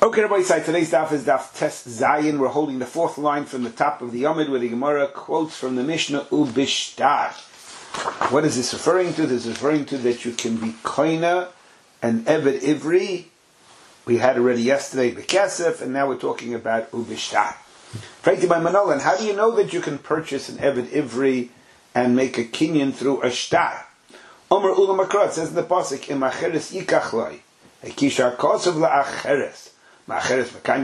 Okay, Rabbi Yisai, today's daf is daf Tes Zayin. We're holding the fourth line from the top of the Yomid where the Gemara quotes from the Mishnah Ubishtar. What is this referring to? This is referring to that you can be koina and Eved Ivri. We had already yesterday Bekesef, and now we're talking about Ubishtar. Frankly, by Manolan, how do you know that you can purchase an Eved Ivri and make a kinyan through a shtar? Omer Ula Makra, it says in the Pasuk, Im Acheres Yikach Loi, Ekishar Kosev La'acheres. In the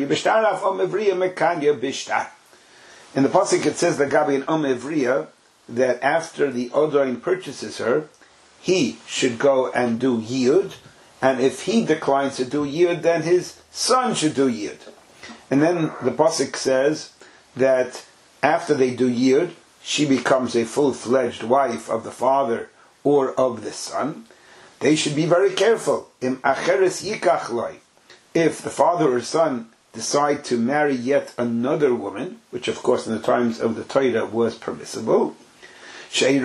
pasuk it says that Gabi and Evriya that after the Odoin purchases her, he should go and do Yud, and if he declines to do Yud, then his son should do Yud. And then the pasuk says that after they do Yud, she becomes a full-fledged wife of the father or of the son. They should be very careful. Im acheres yikach loi. If the father or son decide to marry yet another woman, which of course in the times of the Torah was permissible, be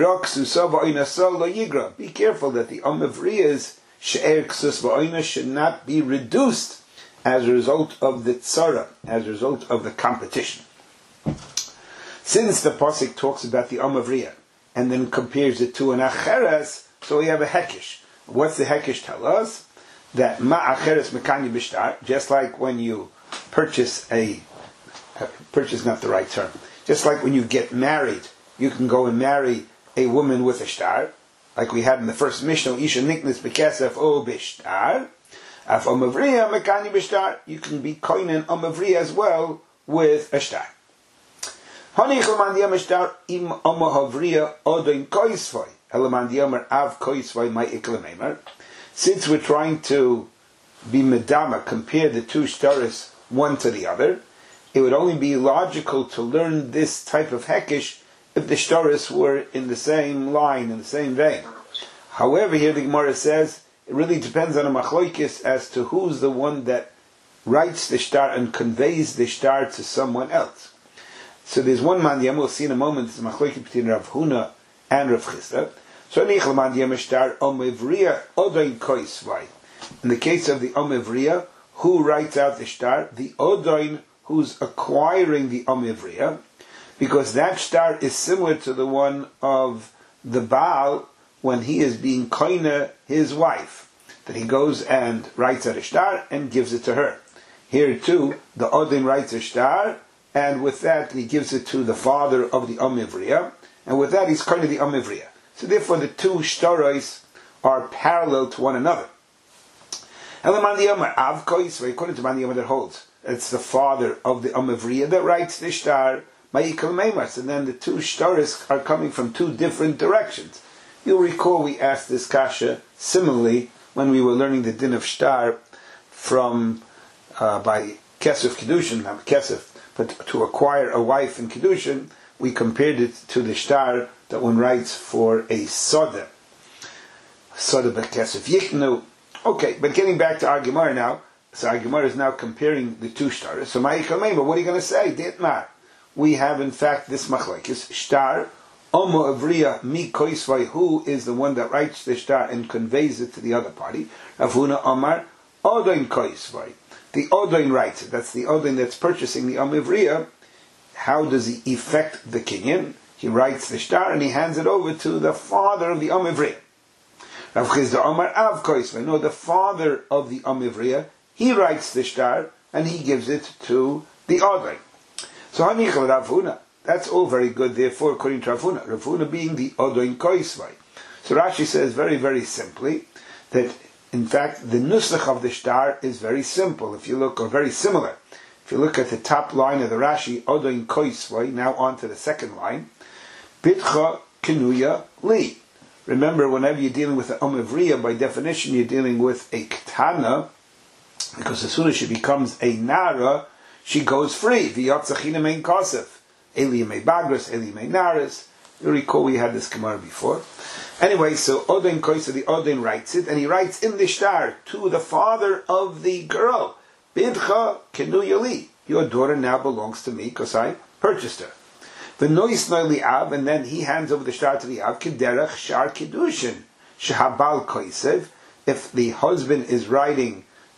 careful that the Amavriya's she'er ksus va'oina should not be reduced as a result of the tzara, as a result of the competition. Since the pasuk talks about the Amavriya and then compares it to an acheres, so we have a hekish. What's the hekish tell us? That ma'acheres mekanya bishtar, just like when you purchase not the right term, just like when you get married, you can go and marry a woman with a shtar, like we had in the first Mishnah, Isha Niknes Bekesef O Bishtar, Af Omavriya mekanya bishtar, you can be koinen Omavriya as well with a shtar. Hanichel man diyam shtar im Omahavriya odoin koisvoi, Elaman diyamer av koisvoi my iklemeimer. Since we're trying to be medama, compare the two shtaris one to the other, it would only be logical to learn this type of hekish if the shtaris were in the same line, in the same vein. However, here the Gemara says, it really depends on a machloikis as to who's the one that writes the shtar and conveys the shtar to someone else. So there's one mandiyam, we'll see in a moment, it's a machloikis between Rav Huna and Rav Chisda. In the case of the Omevriya, who writes out the shtar? The Odoin who's acquiring the Omevriya, because that shtar is similar to the one of the Baal when he is being koine his wife, that he goes and writes out a shtar and gives it to her. Here too, the Odoin writes a shtar, and with that he gives it to the father of the Omevriya, and with that he's koine the Omevriya. So therefore the two shtaros are parallel to one another. According to Mandiyama that holds, it's the father of the Amavriya that writes the shtar, Ma'ikal Meimas, and then the two shtaros are coming from two different directions. You'll recall we asked this kasha similarly when we were learning the din of shtar from by Kesef Kedushin, not Kesef, but to acquire a wife in Kedushin, we compared it to the shtar that one writes for a soda. Soda bekesef yiknu. Okay, but getting back to our Gemara now, so our Gemara is now comparing the two shtaros. So Ma'ikal Meimer, what are you going to say? Ditmar. We have in fact this machlekes, shtar, Omo Avriya mi koisvai, who is the one that writes the shtar and conveys it to the other party. Rav Huna Omar, Odoin koisvai. The Odoin writes it. That's the Odoin that's purchasing the Omavriya. How does he effect the kinyan? He writes the shtar and he hands it over to the father of the Omivriya. Rav Chisda Omar Av Koisvei. No, the father of the Omivriya, he writes the shtar and he gives it to the Odoin. So Hanichel Rav Huna. That's all very good, therefore, according to Rav Huna. Rav Huna being the Odoin Koisvei. So Rashi says very, very simply that, in fact, the nusach of the shtar is very simple. If you look, or very similar. If you look at the top line of the Rashi, Odoin Koisvei, now on to the second line, Bitcha Kenuya Li. Remember, whenever you're dealing with an Omavriya, by definition, you're dealing with a Ketana, because as soon as she becomes a Nara, she goes free. V'yatzachina mein Kosef. Eli mei Bagras, Eli mei Naras. You recall we had this Gemara before. Anyway, so Odoin Koisvei, the Odoin writes it, and he writes in the shtar to the father of the girl, Bidcha Kenuya Li. Your daughter now belongs to me because I purchased her. The nois noili av, and then he hands over the shtar to the av, kederach shar kedushin, shehabal koisev. If the husband is writing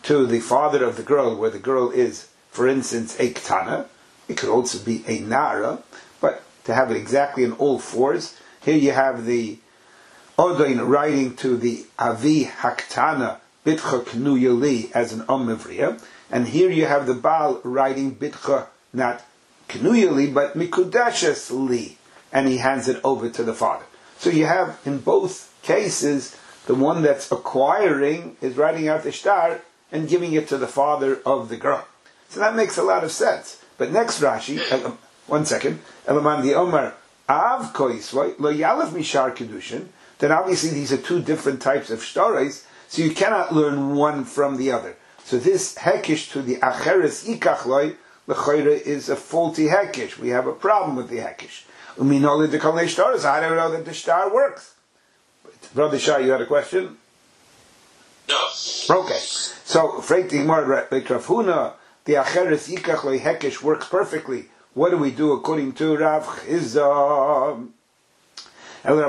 to the father of the girl, where the girl is, for instance, a Ketana. It could also be a Nara, but to have it exactly in all fours, here you have the Odain writing to the Avi Haktana, Bitcha Knuya Li, as an Mevriya, and here you have the Baal writing Bitcha, not Knuya Li, but Mikudashes Li, and he hands it over to the father. So you have, in both cases, the one that's acquiring is writing out the shtar and giving it to the father of the girl. So that makes a lot of sense. But next Rashi, one second, Elaman the Omar, Av Koisvoi, Lo Yalef Mishar Kedushin, then obviously these are two different types of shtares, so you cannot learn one from the other. So this hekish to the Acheres Ikachloi, L'choire is a faulty hekish. We have a problem with the hekish. Uminoli de Kalnei Shtares, I don't know that the shtar works. Brother Shah, you had a question? No. Okay. So, Freit Igmar Bekrafhuna, the Acheres Ikachloi hekish works perfectly. What do we do according to Rav Chizah? You're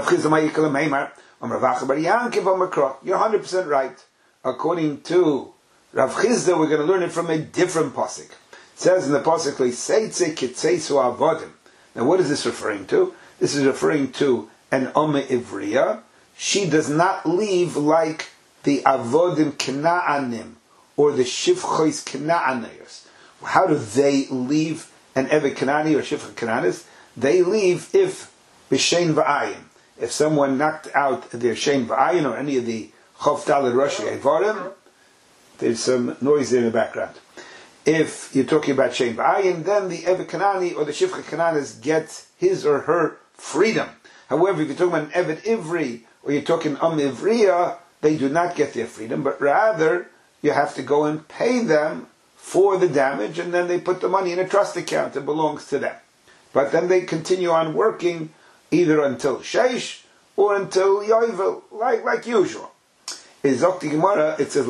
100% right. According to Rav Chizda, we're going to learn it from a different pasuk. It says in the pasuk, now what is this referring to? This is referring to an Ome Ivriya. She does not leave like the Avodim Kna'anim or the Shivchois Kna'anayos. How do they leave an Evet Kanani or Shivcha Kananis? They leave if B'Shein V'ayin. If someone knocked out their Shein V'ayin or any of the Chof Daled Rosh Evarim, there's some noise in the background. If you're talking about Shein V'ayin, then the Evet Kanani or the Shivcha Kananis gets his or her freedom. However, if you're talking about an Evet Ivri or you're talking Ivriya, they do not get their freedom, but rather you have to go and pay them for the damage, and then they put the money in a trust account that belongs to them. But then they continue on working either until Sheish or until Yovel, like usual. In Zokti Gemara, it says,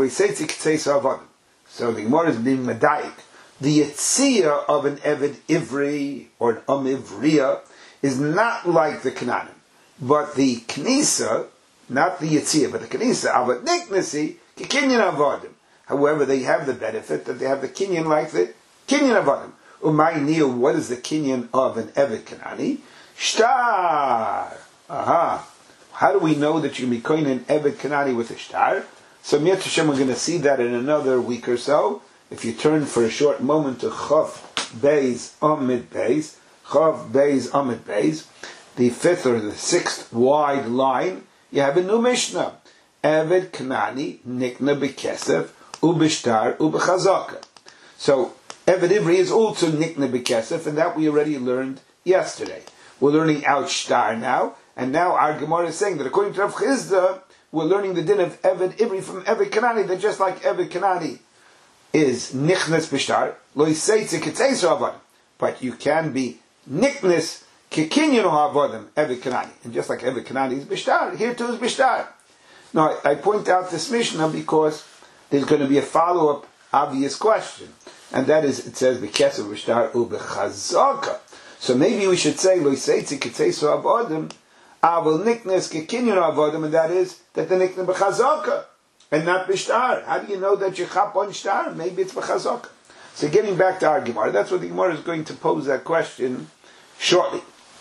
so the Gemara is being medayik. The Yetziyah of an Eved Ivri or an Ivriya is not like the Canaanim, but the Knisa, not the Yetziyah, but the Knisa, Avad Niknasi, Kinyan Avodim. However, they have the benefit that they have the Kinyan like the Kinyan Avodim. Umay Nil, what is the Kinyan of an Eved Kanani? Shtar. Aha. How do we know that you can be kohen an Eved Kanani with a shtar? So Mi'at Hashem, we're going to see that in another week or so. If you turn for a short moment to Chav Beis Amid Beis, Chav Beis Amid Beis, the fifth or the sixth wide line, you have a new Mishnah. Eved Kanani Nikna B'Kesef Ubishtar Ubechazaka. So Eved Ivri is also Nikna B'Kesef, and that we already learned yesterday. We're learning out shtar now, and now our Gemara is saying that according to Rav Chizda, we're learning the din of Eved Ivri from Eved Kanani, that just like Eved Kanani is Nichnas Bishtar, Lo Yiseitze Ketzeis Ha'avadim, but you can be Nichnas Kekinyan Ha'avadim, Eved Kanani. And just like Eved Kanani is Bishtar, here too is Bishtar. Now, I point out this Mishnah because there's going to be a follow-up obvious question, and that is, it says, B'Kesef Bishtar U'Bechazaka. So maybe we should say, Lo Yiseitze Ketzeis Ha'avadim, Aval Niknas Kekinyan Ha'avadim, and that is, that the Niknas B'Chazaka, and not Bishtar. How do you know that you chap on Shtar? Maybe it's B'Chazaka. So getting back to our Gemara, that's what the Gemara is going to pose that question shortly.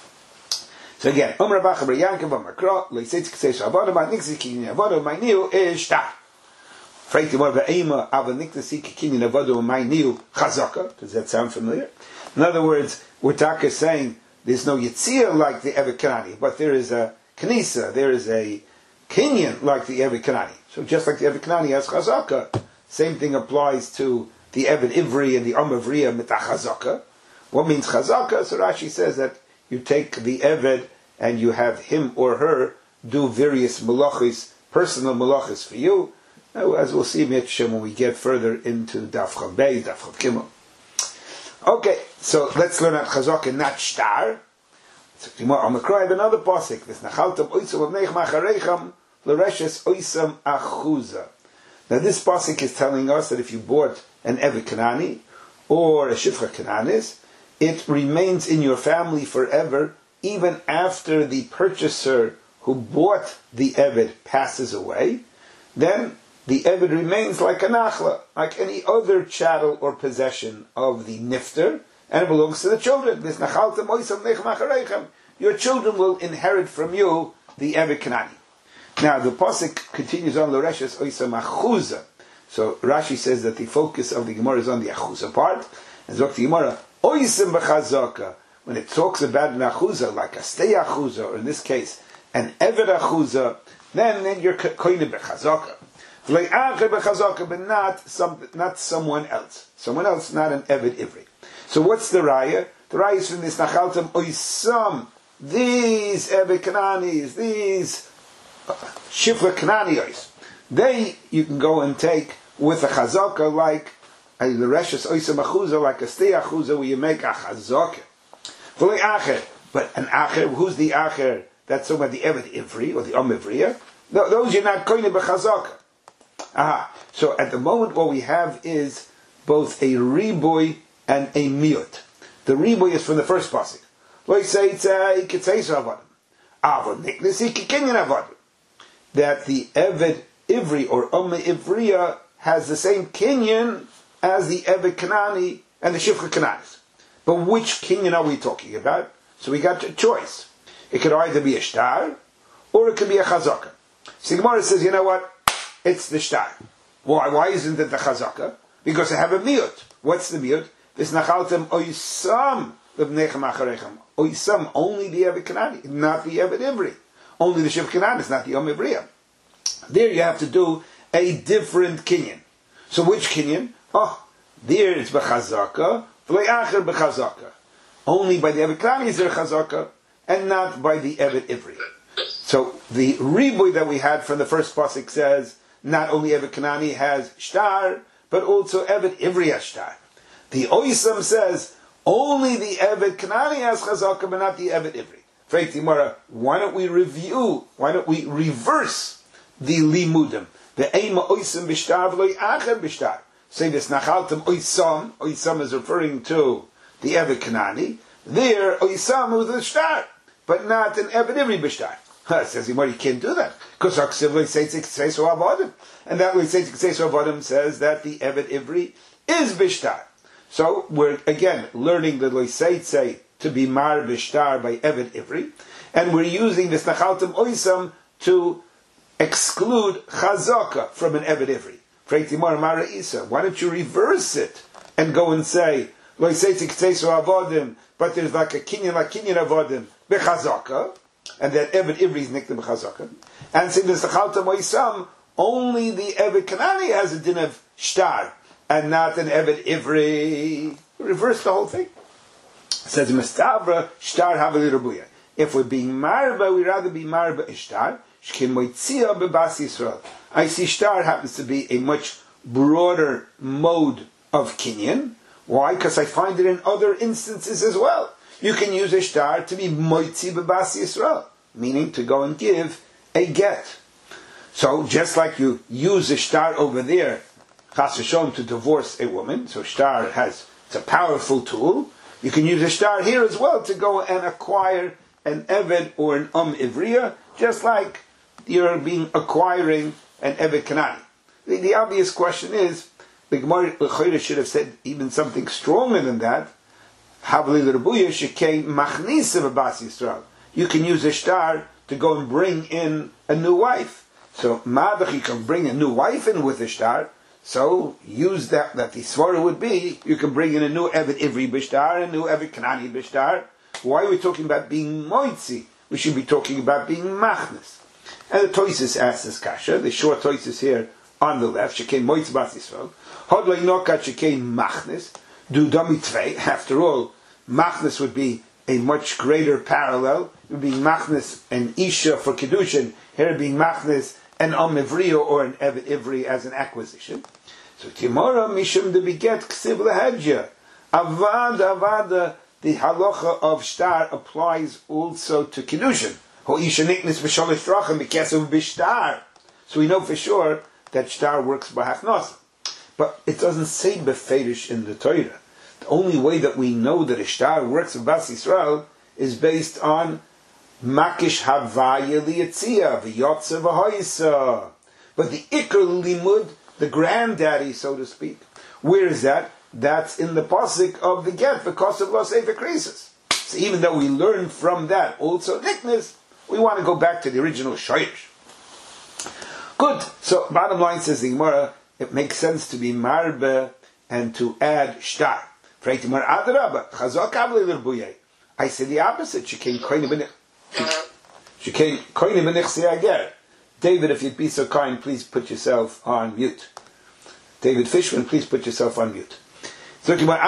So again, Omer Rav Yankov Omer Kro, Lo Yiseitze Ketzeis Ha'avadim, Niknas Kekinyan Ha'avadim, my new is Shtar. Freit Gemara Ve'ema, Aval Niknas Kekinyan Ha'avadim, my new Chazaka. Does that sound familiar? In other words, we're saying there's no Yitzir like the Evet Kanani, but there is a Knisa, there is a Kinyan like the Evet Kanani. So just like the Evet Kanani has Chazaka, same thing applies to the Evet Ivri and the Amavriya Mitah Chazaka. What means Chazaka? So Rashi says that you take the Evet and you have him or her do various malachis, personal malachis for you. Now, as we'll see when we get further into Daf Chav Beis, Daf Chav Gimel. Okay, so let's learn at Chazaka, not Shtar. So tomorrow I'm going to cry another pasuk. Now this pasuk is telling us that if you bought an Evet Kanani or a Shivcha Kananis, it remains in your family forever, even after the purchaser who bought the Evet passes away. Then the Eved remains like a nachla, like any other chattel or possession of the nifter, and it belongs to the children. Your children will inherit from you the Eved Kanani. Now the pasuk continues on Loreshes Oisam Achuza. So Rashi says that the focus of the Gemara is on the Achuza part, and Zok the Gemara Oisam B'Chazaka. When it talks about an Achuza, like a stay Achuza, or in this case an Eved Achuza, then you're koine B'Chazaka. But not someone else. Someone else, not an Eved Ivri. So what's the raya? The raya is from this Nachaltam Oisam. These Eved Kananis, these Shifra Kananios, you can go and take with a Chazaka like a L'Reshes Oisam Achuza, like a Stei Achuza, where you make a Chazaka. But an Acher, who's the Acher? That's talking about the Eved Ivri, or the Omivriya. Those you're not koine B'Chazaka. So at the moment what we have is both a riboy and a miut. The riboy is from the first pasuk. That the Eved Ivri or Umme Ivriya has the same kinyan as the Eved Kanani and the Shifra Kananis. But which kinyan are we talking about? So we got a choice. It could either be a shtar or it could be a chazaka. So Gemara says, you know what? It's the shtar. Why isn't it the chazaka? Because I have a miut. What's the miut? This nachaltem oisam lebnechem acharechem. Oisam, only the Eved Kanani, not the Eved Ivri. Only the Shiv Kanani, not the Om Ivriya. There you have to do a different kinyan. So which kinyan? There it's b'chazaka, v'le'acher b'chazaka. Only by the Eved Kanani is there chazaka, and not by the Eved Ivri. So the riboy that we had from the first pasuk says, not only Eved Kanani has shtar, but also Eved Ivri has shtar. The Oisam says, only the Eved Kanani has chazaka, but not the Eved Ivri. Why don't we reverse the limudim? The Eima Oisam b'shtar v'loi acher b'shtar. Say this, Nachaltam Oisam is referring to the Eved Kanani. There, Oisam is the shtar, but not an Eved Ivri b'shtar. Says you can't do that. Because and that Avodim says that the Eved Ivri is bishtar. So we're again learning the Loiseitse to be mar bishtar by Eved Ivri, and we're using this Nachaltam Oisam to exclude Chazaka from an Eved Ivri. Why don't you reverse it and go and say Loiseitse Avodim, but there's like kinyan Avodim b'Chazaka, and that Eved Ivri is nikta b'chazaka. And saying this Nachaltam Oisam, only the Eved Kanani has a din of shtar, and not an Eved Ivri. Reverse the whole thing. It says Mestavra shtar havali rabuya. If we're being marba, we rather be marba ishtar. Shkin moitzia bebas Yisrael. I see shtar happens to be a much broader mode of kinyan. Why? Because I find it in other instances as well. You can use a shtar to be moitzi bebas Yisrael, meaning to go and give a get. So just like you use a shtar over there, chas v'sholom, to divorce a woman, so shtar it's a powerful tool. You can use a shtar here as well to go and acquire an eved or an ivriya, just like you're acquiring an eved kanani. The obvious question is, the Gemara should have said even something stronger than that. You can use a shtar to go and bring in a new wife. So Madach, you can bring a new wife in with a shtar. So use that the svara would be, you can bring in a new Eved Ivri b'shtar, a new Eved Kanani b'shtar. Why are we talking about being moitzi? We should be talking about being machnes. And the Toises asks this kasha, the short Toises here on the left, shekein moitzi bas Yisrael. Hodlai nokat shekein machnes. Do dami tvei. After all, machnes would be a much greater parallel. It would be machnes and isha for kedushin. Here being machnes and Ivriya or an Eved Ivri as an acquisition. So Timora Mishum de Biget Ksiv Lehedja. Avada, the halacha of shtar applies also to kedushin. Ho isha niknis b'sholish drachim b'kesav b'shtar. So we know for sure that shtar works by hachnos. But it doesn't say beferish in the Torah. The only way that we know that a shtar works with Bas Yisrael is based on Makish Havaya Liyatzia V'yotze V'hoysa But the Iker Limud, the granddaddy, so to speak, where is that? That's in the pasuk of the get, because of Los Ever Krisis. So even though we learn from that also Niknis, we want to go back to the original Shoyish. Good. So bottom line says the Gemara, it makes sense to be marbe and to add shtar. I say the opposite. David, if you'd be so kind, please put yourself on mute. David Fishman, please put yourself on mute. We see that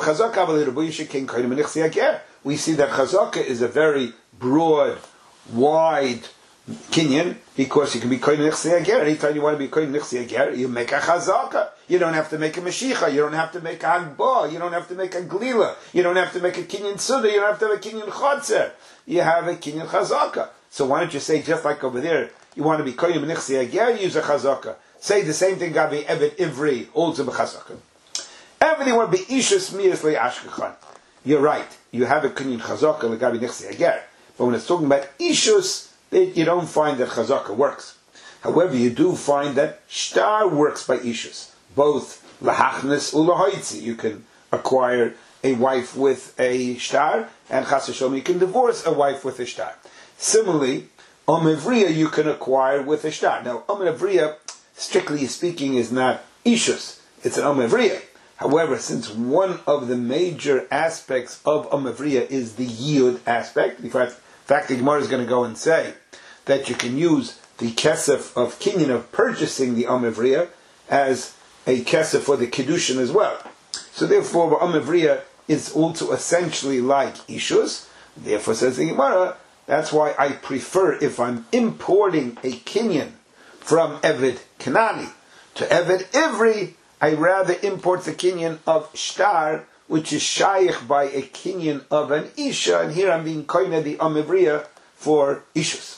chazaka is a very broad, wide kinyan, because you can be kohen nechsi ager. Anytime you want to be kohen nechsi ager, you make a chazaka. You don't have to make a mashicha. You don't have to make a hagba. You don't have to make a glila. You don't have to make a kinyan suda. You don't have to have a kinyan chotzer. You have a kinyan chazaka. So why don't you say, just like over there, you want to be kohen nechsi ager, use a chazaka. Say the same thing, Gabi Evet Ivri, also b'chazaka. Everything will be ishus miyas le'ashkechan. You're right. You have a kinyan chazaka l'gabi nechsi ager. But when it's talking about ishus, you don't find that chazaka works. However, you do find that shtar works by ishus. Both lahachnes ulahoitzi. You can acquire a wife with a shtar, and chas v'shalom you can divorce a wife with a shtar. Similarly, omevriya you can acquire with a shtar. Now, omevriya, strictly speaking, is not ishus. It's an omevriya. However, since one of the major aspects of omevriya is the yiyud aspect, in fact, the Gemara is going to go and say that you can use the kesef of kinyan, of purchasing the omevriya, as a kesef for the kiddushin as well. So therefore, omevriya is also essentially like ishus. Therefore, says the Gemara, that's why I prefer, if I'm importing a kinyan from Eved Kanani to Eved Ivri, I rather import the kinyan of shtar, which is shaykh by a kinyan of an isha, and here I'm being koine the omevriya for ishus.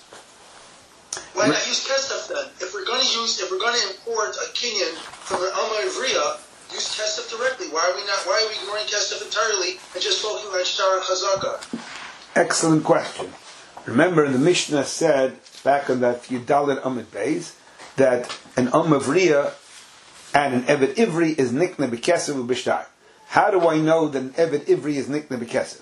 Why not use kesef then? If we're going to import a kinyan from an omevriya, use kesef directly. Why are we ignoring kesef entirely and just focusing on shtar and chazaka? Excellent question. Remember, the Mishnah said back on that Yudalit Amid Beis that an omevriya and an Eved Ivri is nikna b'kesef u'b'shtar. How do I know that an Eved Ivri is nikna b'kesef?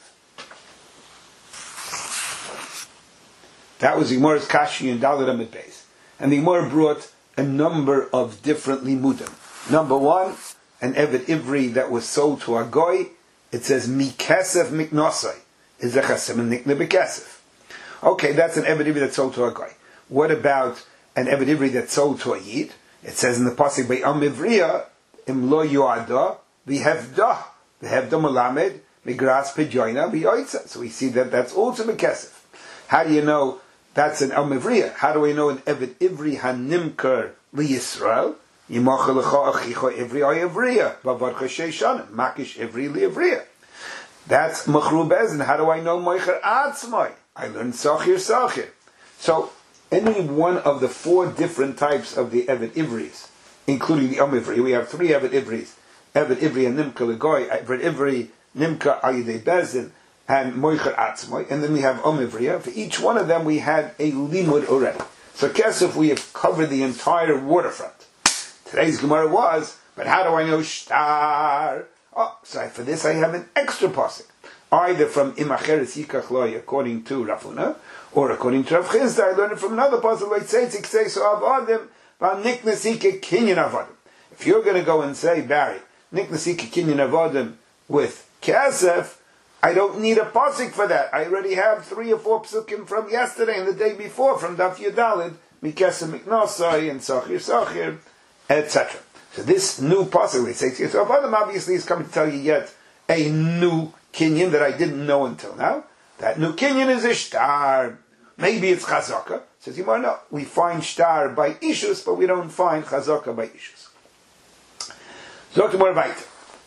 That was the Gemara's Kashi and Dalit Amid Beis. And the Gemara brought a number of different limudim. Number one, an Eved Ivri that was sold to a goy, it says mikesef miknosai, is a chasem and nikna b'kesef. Okay, that's an Eved Ivri that's sold to a goy. What about an Eved Ivri that's sold to a yid? It says in the pasuk by Amivriya, im lo yuada v'hevdah malamed migras pejoina v'yoitza. So we see that that's also b'kesef. How do you know that's an Amivriya? How do we know an Eved Ivri hanimker liYisrael? Yimachal lecha achicha Ivri ayavriya v'avadcha sheishanim makish Ivri li'avriya. That's machru bezin. How do I know moicher atzmai? I learned sachir. So any one of the four different types of the Eved Ivris, including the Omivri, we have three Eved Ivris: Eved Ivri and Nimka Legoy, Eved Ivri, Nimka Ayidei Bezin, and Moicher Atzmoy, and then we have Omivriya. For each one of them, we had a limud already. So, Kesef, we have covered the entire waterfront. Today's Gemara was, but how do I know shtar? Oh, so for this I have an extra pasuk, either from Imacheres Yikach Loy, according to Rafuna, or according to Rav Chizda, I learned it from another pasuk, like Tzitzik say so Avadim, Niknasike Kinyan Avadim. If you're going to go and say, Barry, Niknasike Kinyan Avadim with Kesef, I don't need a pasuk for that. I already have 3 or 4 psukim from yesterday and the day before from Daf Yudalid, Mikesef Miknosai and Sachir, etc. So this new pasuk, like Tzitzik so Avadim, obviously is coming to tell you yet a new kinyan that I didn't know until now. That new kinyan is a shtar. Maybe it's chazaka. Says Yimar, no, we find shtar by ishus, but we don't find chazaka by ishus. Zok more weiter.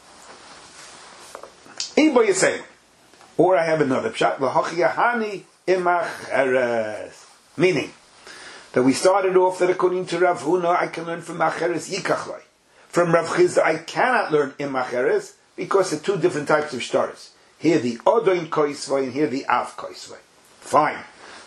Ibo Yisayim. Or I have another pshat. L'hochiyahani imacheres. Meaning, that we started off that according to Rav Huna, I can learn from macheres yikachloi. From Rav Chizda, I cannot learn imacheres because there are 2 different types of shtars. Here the Odoin Koisvoi and here the Av Koisvoi. Fine.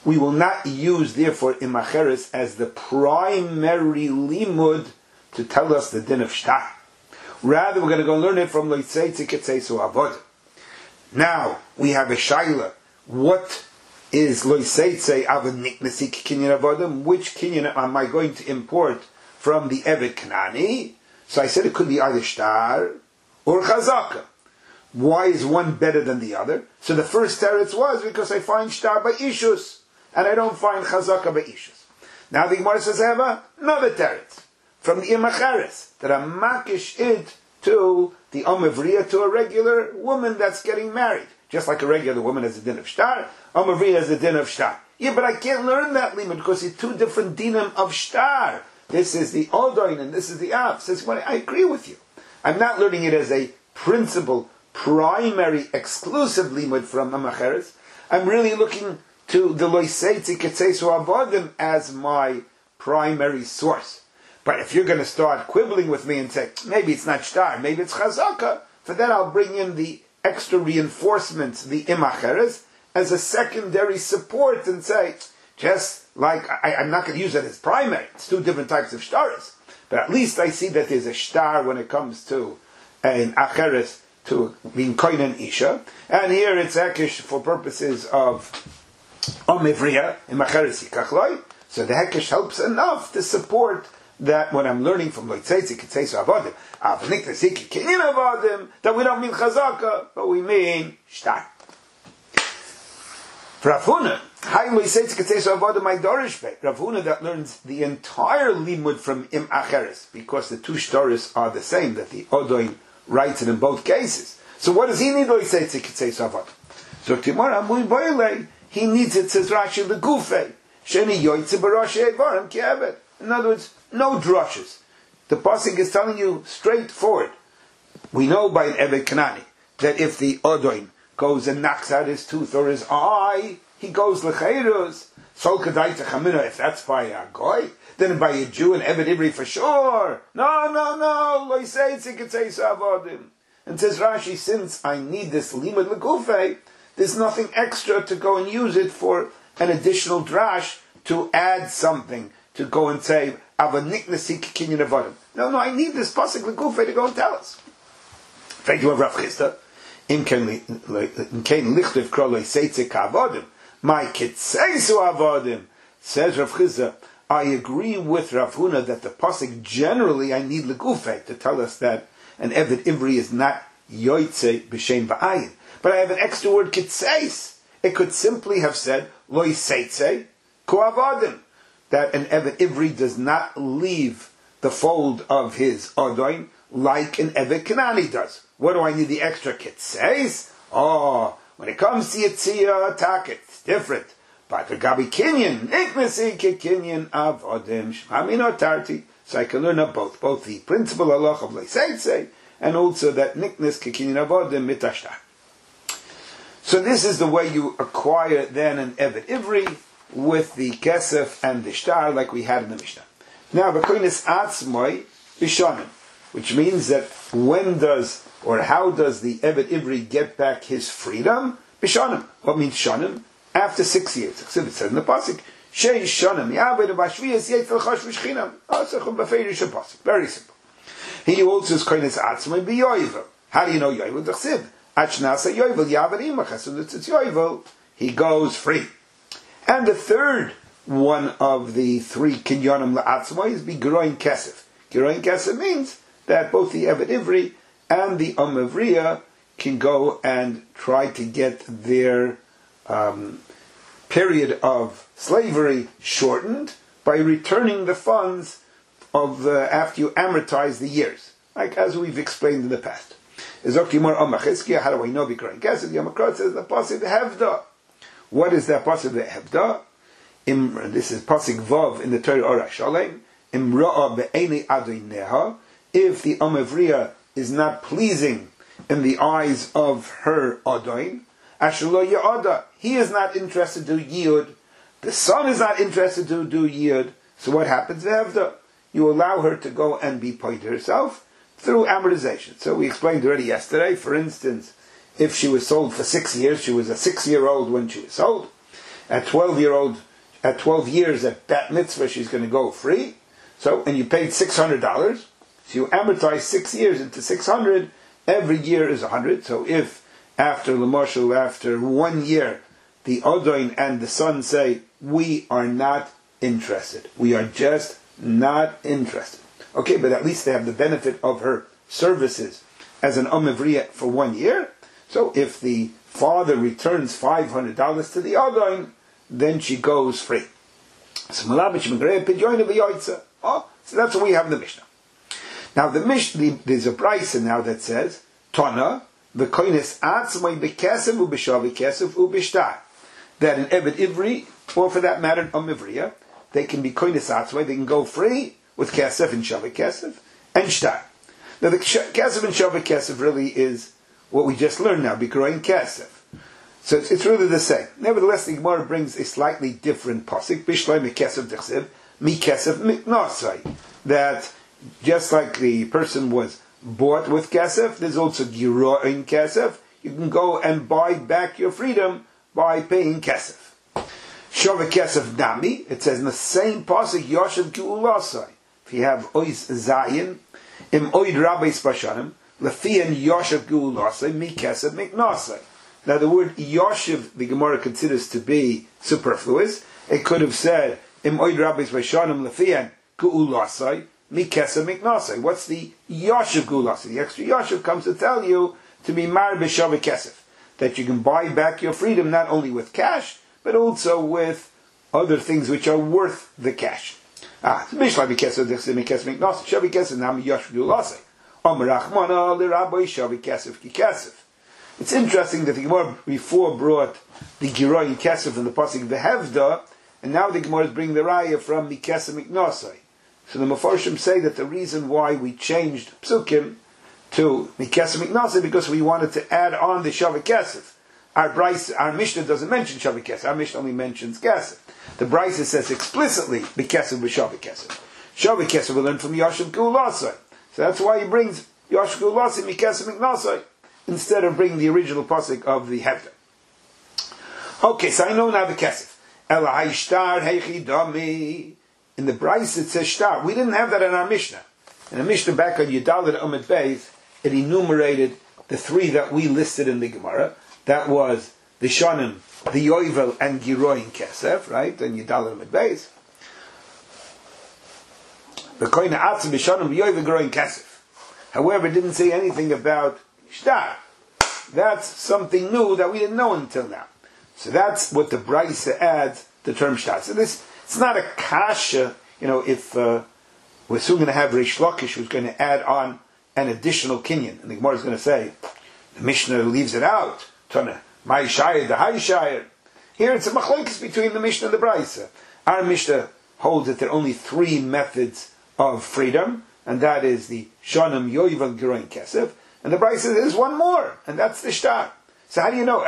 we will not use, therefore, imacheres as the primary limud to tell us the din of shtar. Rather, we're going to go learn it from loiseitze ketzeisu avodim. Now, we have a shaila. What is loiseitze avaniknesi kinyan avodim? Which kinyan am I going to import from the Eved Kanani? So I said it could be either shtar or chazaka. Why is one better than the other? So the first teretz was because I find shtar by ishus, and I don't find chazaka by ishus. Now the Gemara says I have another teretz from the imacheres that I'm makish it to the omavriya, to a regular woman that's getting married. Just like a regular woman has a din of shtar, omavriya has a din of shtar. Yeah, but I can't learn that limud because it's two different dinim of shtar. This is the odoin and this is the av. Says, well, I agree with you. I'm not learning it as a principal, primary, exclusive limud from amacheres. I'm really looking to the loiseitzi ketzeisu avodim as my primary source. But if you're going to start quibbling with me and say, maybe it's not shtar, maybe it's chazaka, for that I'll bring in the extra reinforcements, the imacheres, as a secondary support and say, just like, I'm not going to use it as primary. It's two different types of shtaris. But at least I see that there's a shtar when it comes to an acheres, to being koinen isha. And here it's akish for purposes of omivriya, in acheres yikachloi. So the hekesh helps enough to support that when I'm learning from loitzeitzi ketzeisu avodim, avaniknesi kinyan avodim, that we don't mean chazaka, but we mean shtar. Rav Huna, Rav Huna that learns the entire limud from im acheres, because the two shtaris are the same, that the odoin writes it in both cases. So what does he need? So Timor he needs it, says Rashi, the gufe. In other words, no drushes. The pasuk is telling you straightforward. We know by an Eved Kanani that if the odoin goes and knocks out his tooth or his eye, he goes lecheirus. Sol kedai techamina, if that's by a goy, then by a Jew and Eved Ivri for sure. No. Loiseitzi ketzeisu avodim. And says Rashi, since I need this limud legufe, there's nothing extra to go and use it for an additional drash to add something to go and say avaniknesi kinyan avodim. No, I need this pasuk legufe to go and tell us. Thank you, Rav Chisda. In kain lichtiv kro loiseitze kavodim, my ketzeisu avodim. Says Rav Chisda, I agree with Rav Huna that the pasuk generally I need legufe to tell us that an Eved Ivri is not yoitze b'shem va'ayin. But I have an extra word ketzeis. It could simply have said loiseitze ku avodim, that an Eved Ivri does not leave the fold of his odoin like an Eved Kanani does. What do I need the extra ketzeis? When it comes to Yitzia Taket, it's different. But the Gabi Kinyan, Niknesi Kinyan Avodim, Shmamino Tarti. So I can learn of both the principal halach of Leiseitze, and also that Niknes Kinyan Avodim Mitashtar. So this is the way you acquire then an Eved Ivri with the Kesef and the Shtar like we had in the Mishnah. Now, V'koinis Atzmoi Bishonim, which means that when does or how does the Eved Ivri get back his freedom? Bishonim. What means Shonim? After 6 years. It says in the pasuk, Shei Shonim Yaved Bashviyas Yetzel Chosh V'Shchinam. Very simple. He also is Koinis Atzmoi B'Yoivel. How do you know Yoivel? D'chsiv. Achnasa Yoivel Yaved Imach. As soon as it's Yoivel, he goes free. And the third one of the three Kinyonim La'atzmoi is B'Geroin Kesef. Geroin Kesef means that both the Eved Ivri and the Omavriya can go and try to get their period of slavery shortened by returning the funds of after you amortize the years, like as we've explained in the past. How do I know B'Geroin Kesef? Yamakrat says the pasuk Hevda. What is that pasuk Hevda? This is pasuk Vav in the Torah Orah Shalem. Imra'a be'eni adoineha. If the Omavriya is not pleasing in the eyes of her Adoin, Ashelo Ya'ada, he is not interested to Yiyud, the son is not interested to do Yiyud, so what happens? You allow her to go and be paid herself through amortization. So we explained already yesterday, for instance, if she was sold for 6 years, she was a 6-year-old when she was sold, at 12 years at bat mitzvah, she's going to go free. So, and you paid $600. So you amortize 6 years into 600. Every year is 100. So if after 1 year, the Odoin and the son say, we are not interested. We are just not interested. Okay, but at least they have the benefit of her services as an Omevriya for 1 year. So if the father returns $500 to the Odoin, then she goes free. So that's what we have in the Mishnah. Now the Mishnah, there's a brisa now that says, Tana, the koines atzmai bekesef ubishavi kesef ubishtar. That in Eved Ivri, or for that matter in Omivriya, they can be koines atzmai, they can go free with kesef and shavi kesef and shtar. Now the kesef and shavi kesef really is what we just learned now, bikroin kesef. So it's really the same. Nevertheless, the Gemara brings a slightly different pasuk. Bishloi mikesef dechsev, mikesef miknosai. That just like the person was bought with kesef, there's also giroa in kesef. You can go and buy back your freedom by paying kesef. Shove kesef dami. It says in the same pasuk, yoshev geulasai. If you have ois zayin, im oid rabbeis bashanim, lefian yoshev geulasai, mikesef miknosai. Now the word Yoshev, the Gemara considers to be superfluous. It could have said, Im oid rabbis v'shanim lefian ku'ulasai, mikesa miknasai. What's the Yoshev ku'ulasai? The extra Yoshev comes to tell you to be mar b'shav kesef. That you can buy back your freedom not only with cash, but also with other things which are worth the cash. Mishla b'kesef d'chse mikesa miknasai, shav kesef nam Yoshev ku'ulasai. Omer Rachmana l'rabbi shav kesef ki kesef. It's interesting that the Gemara before brought the Giroy and Kesef in the pasuk Vehevda, and now the Gemara is bringing the Raya from Mikesef Miknosai. So the Mefarshim say that the reason why we changed Psukim to Mikesef Miknosai because we wanted to add on the Shavik Kesef. Our Mishnah doesn't mention Shavik Kesef. Our Mishnah only mentions Kesef. The Brisa says explicitly Mikesef v'Shavik Kesef. Shavik Kesef we learn from Yoshev Geulasai. So that's why he brings Yoshev Geulasai Mikesef Miknosai, instead of bringing the original pasuk of the Hevda. Okay, so I know now the Kesef. Elahai shtar heichidami. In the Bryce it says shtar. We didn't have that in our Mishnah. In the Mishnah back on Yudalit Amud Beis, it enumerated the three that we listed in the Gemara. That was the Shonim, the Yovel, and Giroin Kesef, right? And Yudalit Amud Beis. The Koine Atzim, Shonim, Yovel, Giroin Kesef. However, it didn't say anything about shtar. That's something new that we didn't know until now. So that's what the Brisa adds, the term shtar. So it's not a kasha, if we're soon going to have Reish Lakish who's going to add on an additional kinyan. And the Gemara is going to say, the Mishnah leaves it out. Tana, my shayr, the high shayr. Here it's a machlokes between the Mishnah and the Brisa. Our Mishnah holds that there are only 3 methods of freedom, and that is the Shonim, Yoivel, Giroin, Kesef. And the Brisa says there's one more, and that's the shtar. So how do you know?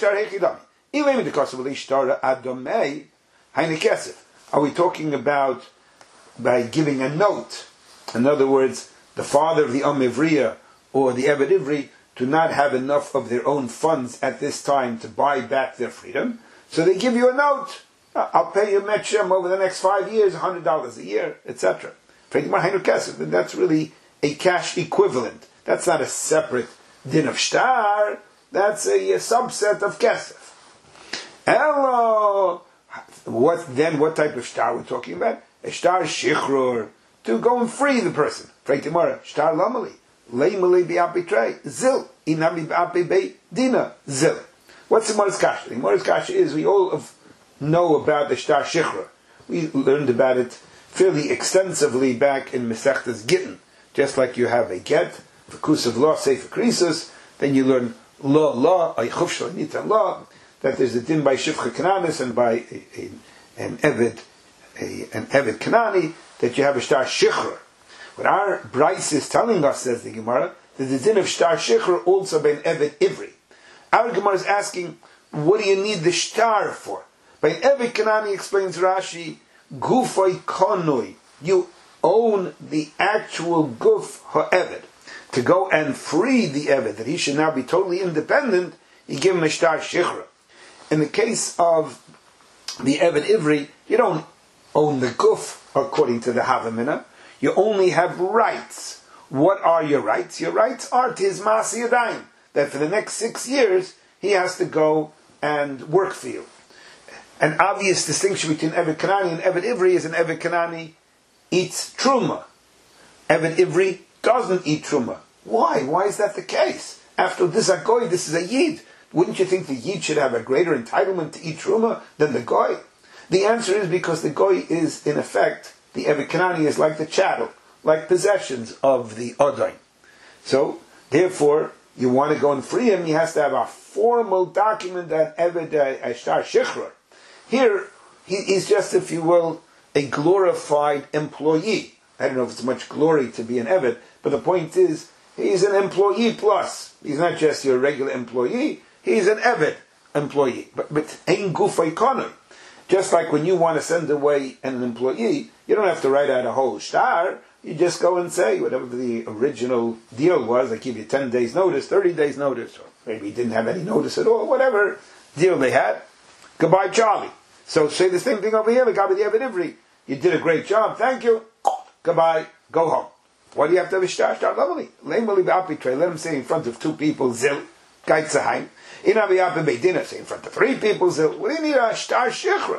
Are we talking about by giving a note? In other words, the father of the Omivriya or the Eved Ivri do not have enough of their own funds at this time to buy back their freedom, so they give you a note. I'll pay you Metchem over the next 5 years, $100 a year, etc. And that's really a cash equivalent. That's not a separate din of shtar. That's a subset of kesef. Hello. What type of shtar we're talking about? A shtar shichrur, to go and free the person. Shtar lamali. Leimali bi'apitrei. Zil. Inami bi'api dina. Zil. What's the Gemara's kasha? The Gemara's kasha is we all know about the shtar shichrur. We learned about it fairly extensively back in Masechtas Gittin. Just like you have a get, for kus of law, say for krisus, then you learn law, aychuf shalinitan law, that there's a din by shivcha kananis and by an eved kanani, that you have a shtar shichr. What our Bryce is telling us, says the Gemara, that the din of shtar shichr also by an eved ivri. Our Gemara is asking, what do you need the shtar for? By an eved kanani, explains Rashi, gufay konoi, you own the actual guf ha'eved. To go and free the eved, that he should now be totally independent, you give him a shtar shichra. In the case of the Eved Ivri, you don't own the guf according to the Havamina. You only have rights. What are your rights? Your rights are Tiz Masi Yadayim, that for the next 6 years he has to go and work for you. An obvious distinction between Eved Kanani and Eved Ivri is an Eved Kanani eats Truma. Eved Ivri doesn't eat Truma. Why? Why is that the case? After this a Goy, this is a Yid. Wouldn't you think the Yid should have a greater entitlement to eat Truma than the Goy? The answer is because the Goy is, in effect, the Eved Kanani is like the chattel, like possessions of the Odain. So, therefore, you want to go and free him, he has to have a formal document that Eved Ashtar Shichra. Here, he's just, if you will, a glorified employee. I don't know if it's much glory to be an Eved, but the point is, he's an employee plus. He's not just your regular employee, he's an Eved employee. But ein gufay konoi. Just like when you want to send away an employee, you don't have to write out a whole shtar. You just go and say whatever the original deal was. I give you 10 days notice, 30 days notice, or maybe you didn't have any notice at all, whatever deal they had. Goodbye, Charlie. So say the same thing over here, the Gabi the Eved Ivri. You did a great job, thank you. Goodbye, go home. Why do you have to have a shtar? Shtar lovely. Let him say in front of 2 people, zil, geitzaheim. In Aviyapi Beidina, say in front of 3 people, zil. What do you need a shtar shichra?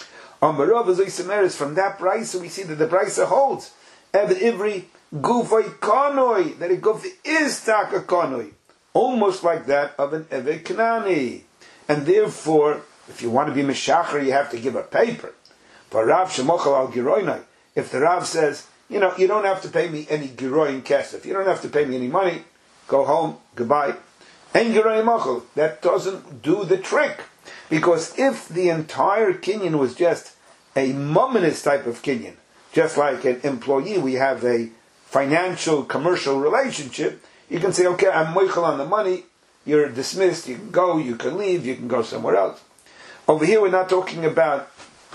On Barav is from that price, so we see that the price holds. Eved Ivri, gufay konoi, that a guf is taka konoi. Almost like that of an Eved Kanani. And therefore, if you want to be Meshacher, you have to give a paper. For Rav Shemochel al Giroinai, if the Rav says, you don't have to pay me any Giroin kesef, you don't have to pay me any money, go home, goodbye. And Giroin Mochel, that doesn't do the trick. Because if the entire Kinyan was just a mominous type of Kinyan, just like an employee, we have a financial, commercial relationship, you can say, okay, I'm moichel on the money, you're dismissed, you can go, you can leave, you can go somewhere else. Over here we're not talking about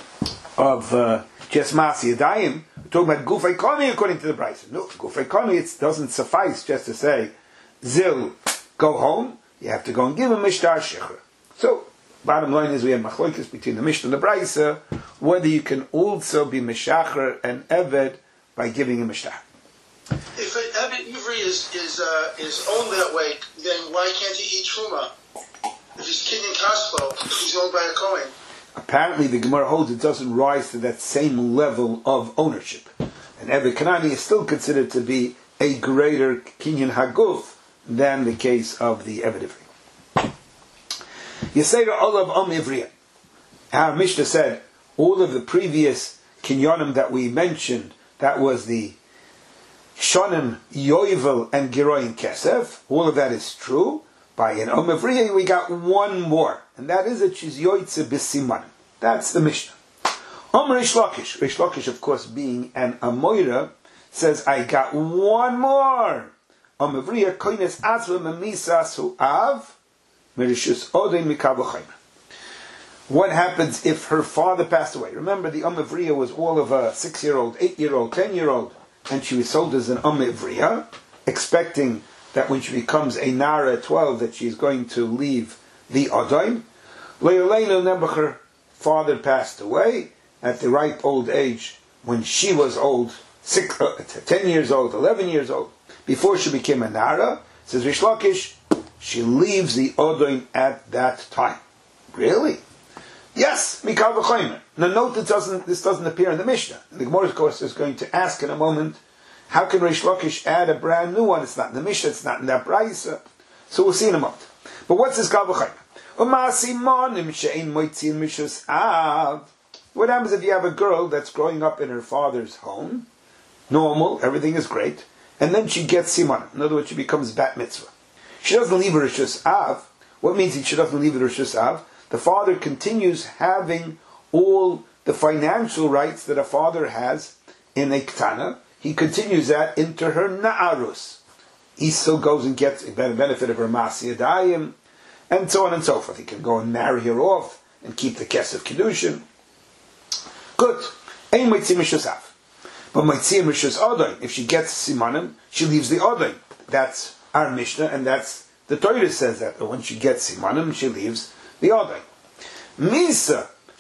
just Masi Yadayim, we're talking about Gufay Koni according to the price. No, Gufay Koni, it doesn't suffice just to say, Zil, go home, you have to go and give him Mishtar Shechur. So, bottom line is we have Machlokes between the Mishnah and the Brisa, whether you can also be Meshacher and Eved by giving him Mishtar. If an Eved Ivri is owned that way, then why can't he eat Truma? If he's Kinyan Kaspo, he's owned by a Kohen. Apparently the Gemara holds it doesn't rise to that same level of ownership. And Eved Kanani is still considered to be a greater Kinyan Haguf than the case of the Eved Ivri. Yisera Olav Ivriya. Our Mishnah said all of the previous Kinyanim that we mentioned, that was the Shonim, Yoivel, and Giroin Kesef, all of that is true. By an Ivriya we got one more, and that is that she's Yoitze B'Siman. That's the Mishnah. Rish Lakish. Rish Lakish, of course, being an Amoira, says, I got one more. Ivriya Koines Atzva Memisas Hu Av Merishus Odein Mikabachayim. What happens if her father passed away? Remember, the Ivriya was all of a 6-year-old, 8-year-old, 10-year-old, and she was sold as an Ivriya, expecting that when she becomes a Nara at 12, that she's going to leave the Odain. Le'oleinu Nebuch, her father passed away at the ripe old age when she was old, 10 years old, 11 years old, before she became a Nara. Says Rish Lakish, she leaves the Odain at that time. Really? Yes, Mikal V'choymer. Now note this doesn't appear in the Mishnah. The Gemara, of course, is going to ask in a moment, how can Rish Lakish add a brand new one? It's not in the Mishnah, it's not in that price. So we'll see in a moment. But what's this Mikal V'choymer? What happens if you have a girl that's growing up in her father's home? Normal, everything is great. And then she gets siman. In other words, she becomes bat mitzvah. She doesn't leave her Rishus Av. What means she doesn't leave her Rishus Av? The father continues having all the financial rights that a father has in a ktana. He continues that into her na'arus. He still goes and gets a benefit of her Masi Yadayim, and so on and so forth. He can go and marry her off and keep the kesef kedushin. Good. Ein Maitzim Rishus Av. But Maitzim Rishus Odain, if she gets simanim, she leaves the Odain. That's our Mishnah, and that's the Torah says that when she gets simanim, she leaves the Odain. Misa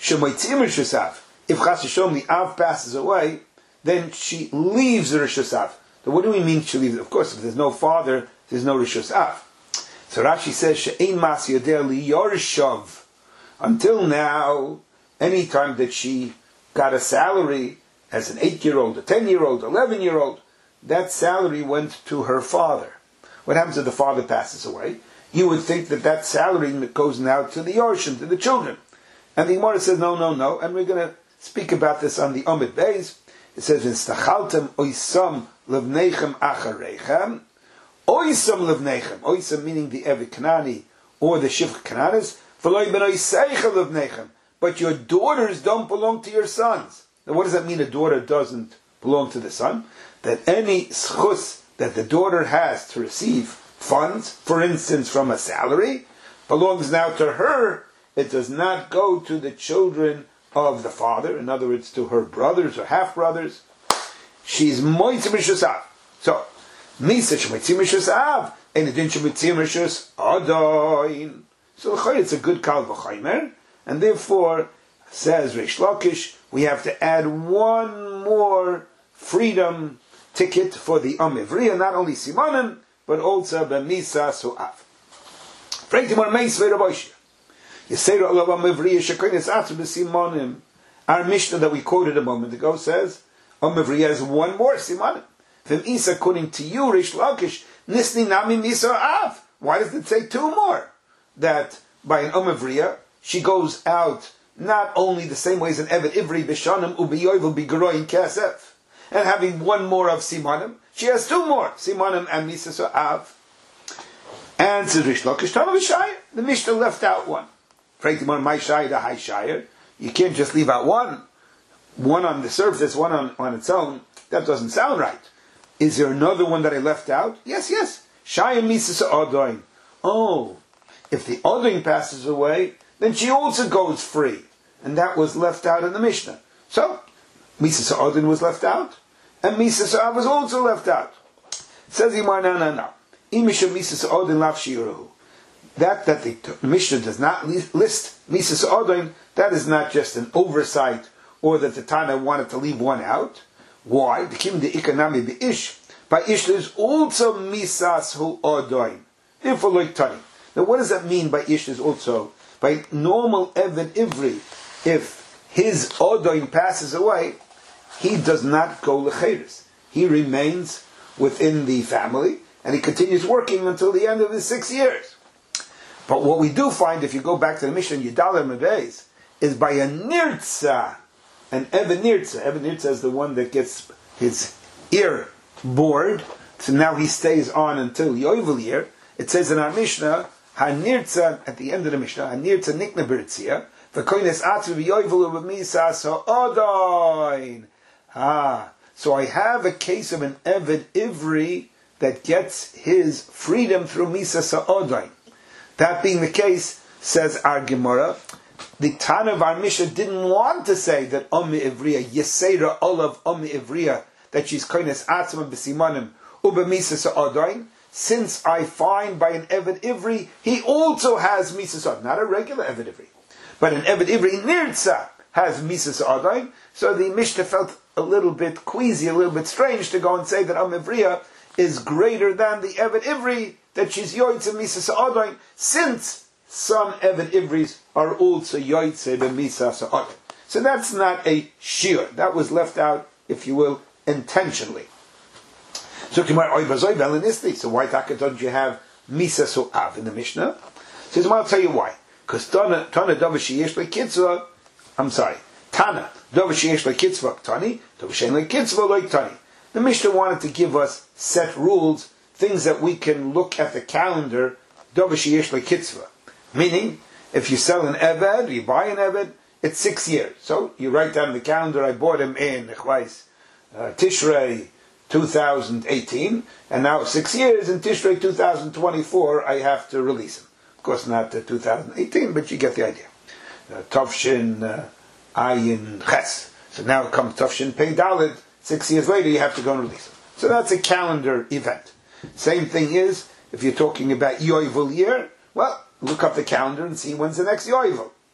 Shemoitzim Rishus Av. If Chas V'Shalom the Av passes away, then she leaves the Rishus Av. So what do we mean she leaves? Of course, if there's no father, there's no Rishus Av. So Rashi says, She'ein mas yodeh li yorshav. Until now, any time that she got a salary as an 8-year-old, a 10-year-old, 11-year-old, that salary went to her father. What happens if the father passes away? You would think that that salary goes now to the Yorshim, to the children. And the Gemara says, no, and we're going to speak about this on the Omid Beis. It says, V'nstachaltem oisam levnechem acharechem. Oisam levnechem. Oisam meaning the Eved Kanani or the Shivch Kananis. V'loi ben oiseicha levnechem. But your daughters don't belong to your sons. Now what does that mean a daughter doesn't belong to the son? That any schus that the daughter has to receive funds, for instance from a salary, belongs now to her. It does not go to the children of the father, in other words, to her brothers or half-brothers. She's moitzim rishus av. So, misa shmoitzim rishus av, and it didn't shmoitzim rishus adoin. So, it's a good kal v'chaymer, and therefore, says Reish Lakish, we have to add one more freedom ticket for the Amivriya, not only Simonim, but also B'misa Su'av. Our Mishnah that we quoted a moment ago says, Amivriya has one more Simonim. V'misa, according to you, Reish Lakish, Nisni Nami Misa Av. Why does it say two more? That by an Amivriya, she goes out not only the same way as an Evet Ivri Bishanim Ubiyovel Bigaroyin Kesef, and having one more of Simanim, she has two more, Simanim and Misas Av. And says Reish Lakish, Tana V'Shayir, the Mishnah left out one. Freitimon my Shayir, the High Shayir, you can't just leave out one on the surface, one on its own. That doesn't sound right. Is there another one that I left out? Yes. Shayir Misas Adoin. Oh, if the Adoin passes away, then she also goes free. And that was left out in the Mishnah. So, Misas Adin was left out, and Misas Av was also left out. Says Yimar, no. Imisha Misas Adin lav shiruhu. That the Mishnah does not list Misas Adin, that is not just an oversight, or that the Tana wanted to leave one out. Why? The Kim de Ikanami Be'ish. By Ish there's also Misas Hu Adin. Therefore, like Tani. Now what does that mean by Ish there's also? By normal Eved Ivri, if his Odoin passes away, he does not go lecheres. He remains within the family, and he continues working until the end of his 6 years. But what we do find, if you go back to the Mishnah, Yidaleh Mebeis, is by a Nirtza, an Eved Nirtza. Eved Nirtza is the one that gets his ear bored, so now he stays on until Yovel year. It says in our Mishnah, Hanirtza, at the end of the Mishnah, Hanirtza Nikna B'Ritzia, V'koines Atzu V'yoyvelu B'misa So Odoin. So I have a case of an Eved Ivri that gets his freedom through Misa Sa'odain. That being the case, says our Gemara, the Tana of our Mishnah didn't want to say that Omi Ivriya, Yesera Olav Omi Ivriya, that she's koines Atzma B'simanim, Uba Misa Sa'odain, since I find by an Eved Ivri, he also has Misa Sa'odain, not a regular Eved Ivri, but an Eved Ivri Nirtza has Misa Sa'odain, so the Mishnah felt a little bit queasy, a little bit strange to go and say that Amivriya is greater than the Eved Ivri, that she's Yoitze Misa Sa'odain, since some Eved Ivris are also Yoitze Misa Sa'odain. So that's not a shiur. That was left out, if you will, intentionally. So why don't you have Misa Su'av in the Mishnah? Says, well, I'll tell you why. Because Tana Davashi Yesh Kitzvah, Tana Davashi Yesh Kitzvah Tani, Davashen Kitzvah Loik Tani. The Mishnah wanted to give us set rules, things that we can look at the calendar, Davashi Yesh Kitzvah. Meaning, if you sell an Eved, you buy an Eved, it's 6 years. So you write down the calendar, I bought him in Tishrei 2018, and now 6 years, in Tishrei 2024, I have to release him. Of course, not 2018, but you get the idea. Tavshin Ayin Ches. So now it comes Tavshin Pei Dalet, 6 years later, you have to go and release him. So that's a calendar event. Same thing is, if you're talking about Yovel year, well, look up the calendar and see when's the next Yovel.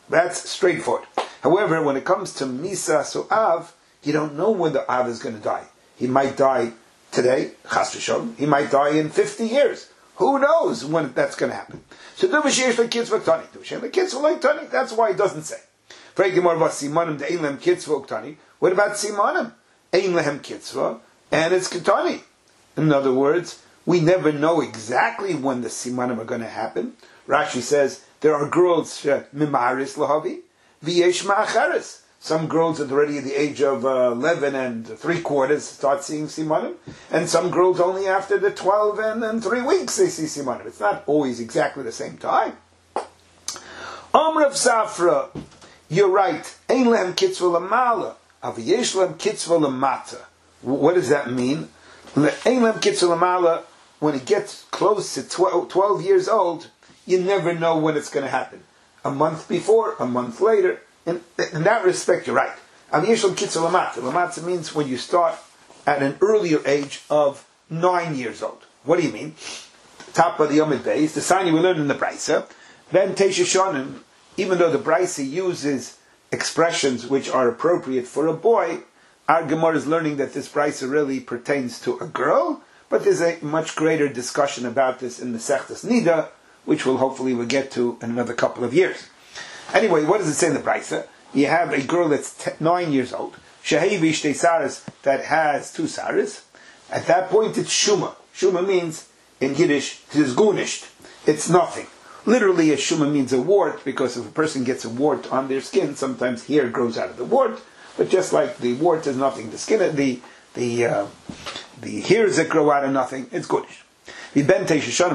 That's straightforward. However, when it comes to Misa Su'av, you don't know when the Av is going to die. He might die today, Chas v'Shalom. He might die in 50 years. Who knows when that's going to happen? So do v'sheish l'kitzvah ktani. Do v'sheish l'kitzvah l'ktani. That's why it doesn't say. What about simanim de'ein lehem kitzvah uktani? What about simanim? Ein lehem kitzvah, and it's ktani. In other words, we never know exactly when the simanim are going to happen. Rashi says there are girls mimaris lahavi v'yesh ma'acharis. Some girls at already at the age of 11 and 3/4 start seeing simanim, and some girls only after the 12 and 3 weeks they see simanim. It's not always exactly the same time. Amr of Safra, you're right. Ein lehem kitzvah lamala, aviyesh lehem kitzvah lamata. What does that mean? Ein lehem kitzvah lamala. When it gets close to 12 years old, you never know when it's going to happen. A month before, a month later. In that respect, you're right. Aviyesh lehem kitzvah lamata. Lamata means when you start at an earlier age of 9 years old. What do you mean? Top of the Yomid Beis, the sign you will learn in the Brisa. Then Teisha Shonim, even though the Brisa uses expressions which are appropriate for a boy, our Gemara is learning that this Brisa really pertains to a girl, but there's a much greater discussion about this in the Sechtas Nida, which we'll get to in another couple of years. Anyway, what does it say in the Brisa? You have a girl that's 9 years old, Shehevi Shtei Saras, that has 2 Saras. At that point, it's Shuma. Shuma means, in Yiddish, Tizgunisht. It's nothing. Literally, a Shuma means a wart, because if a person gets a wart on their skin, sometimes hair grows out of the wart. But just like the wart is nothing, the skin, the hairs that grow out of nothing, it's Gudish. Maybe call it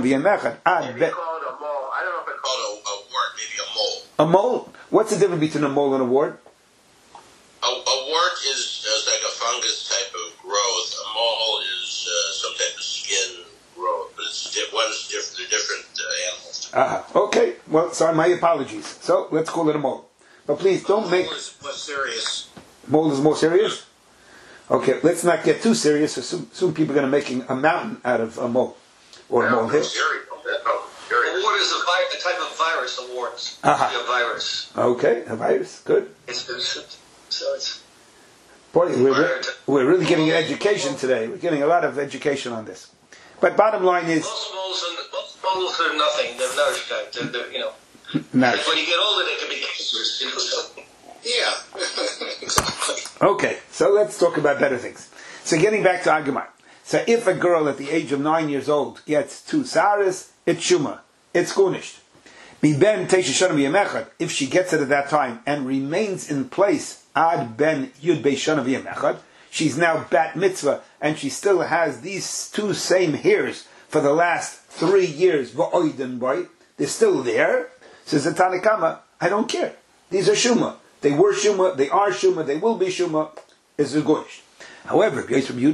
a mole. I don't know if I call it a wart, maybe a mole. A mole? What's the difference between a mole and a wart? A wart is like a fungus type of growth. A mole is some type of skin growth, but one's different. They're different animals. Okay. Well, sorry, my apologies. So let's call it a mole. But please don't make. Mole is more serious. Mole is more serious? Okay, let's not get too serious. Soon people are going to make a mountain out of a mole or a molehill. A wart is a type of virus. A wart. A virus. Okay, a virus. Good. Boy, we're really getting an education today. We're getting a lot of education on this. But bottom line is, most moles are nothing. They're nourished type. They're nourished. When you get older, they can be cancerous. Yeah. Exactly. Okay, so let's talk about better things. So getting back to Agamar. So if a girl at the age of 9 years old gets 2 saras, it's Shuma. It's Gunisht. Ben Teisha Shana V'Yemechad, if she gets it at that time and remains in place Ad Ben Yud Bei Shana V'Yemechad, she's now bat mitzvah and she still has these 2 same hairs for the last 3 years. V'oiden boy, they're still there. Says the Tanna Kama, I don't care. These are Shuma. They were Shuma, they are Shuma, they will be Shuma. It's a Gunisht. However,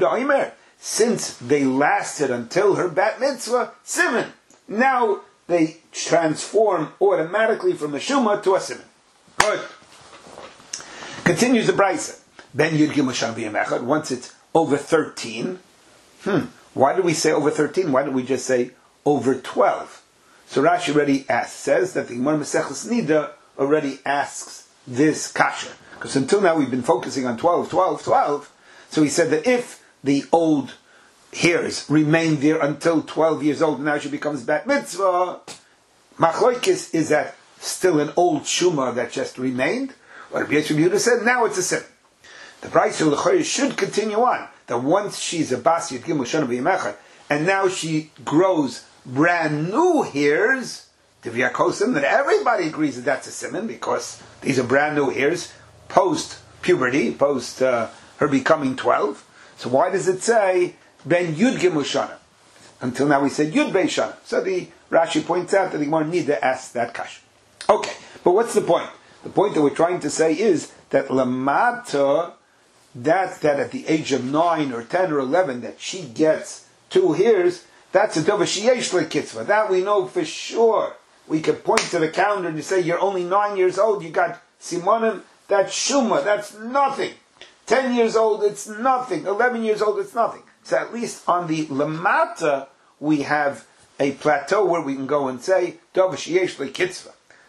since they lasted until her bat mitzvah, Siman, now they transform automatically from a Shuma to a Siman. Good. Continues the Brisa. Ben Yud Gimel Shana V'Yemechad, once it's over 13. Why do we say over 13? Why don't we just say over 12? So Rashi already says that the Gemara Maseches Nida already asks this kasha. Because until now we've been focusing on 12. So he said that if the old hairs remain there until 12 years old, now she becomes bat mitzvah, Machloikis, is that still an old Shuma that just remained? Or Rabbi Yisrael Yehuda said, now it's a sin. The Brisa L'Choyer should continue on, that once she's a Bas Yud Gimel Shana V'Yemechad, and now she grows brand new hairs, Tivya Kosim, that everybody agrees that that's a simon, because these are brand new hairs, post-puberty, post her becoming 12. So why does it say, Ben Yud Gimel Shana? Until now we said Yud Bei Shana. So the Rashi points out that the Gemara need to ask that kasha. Okay, but what's the point? The point that we're trying to say is that Lamata, that at the age of 9 or 10 or 11, that she gets 2 hairs, that's a Dova Sheyesh L'Kitzvah. That we know for sure. We can point to the calendar and say, you're only 9 years old, you got Simonim, that's Shuma, that's nothing. 10 years old, it's nothing. 11 years old, it's nothing. So at least on the Lamata, we have a plateau where we can go and say, Dova Sheyesh L'Kitzvah.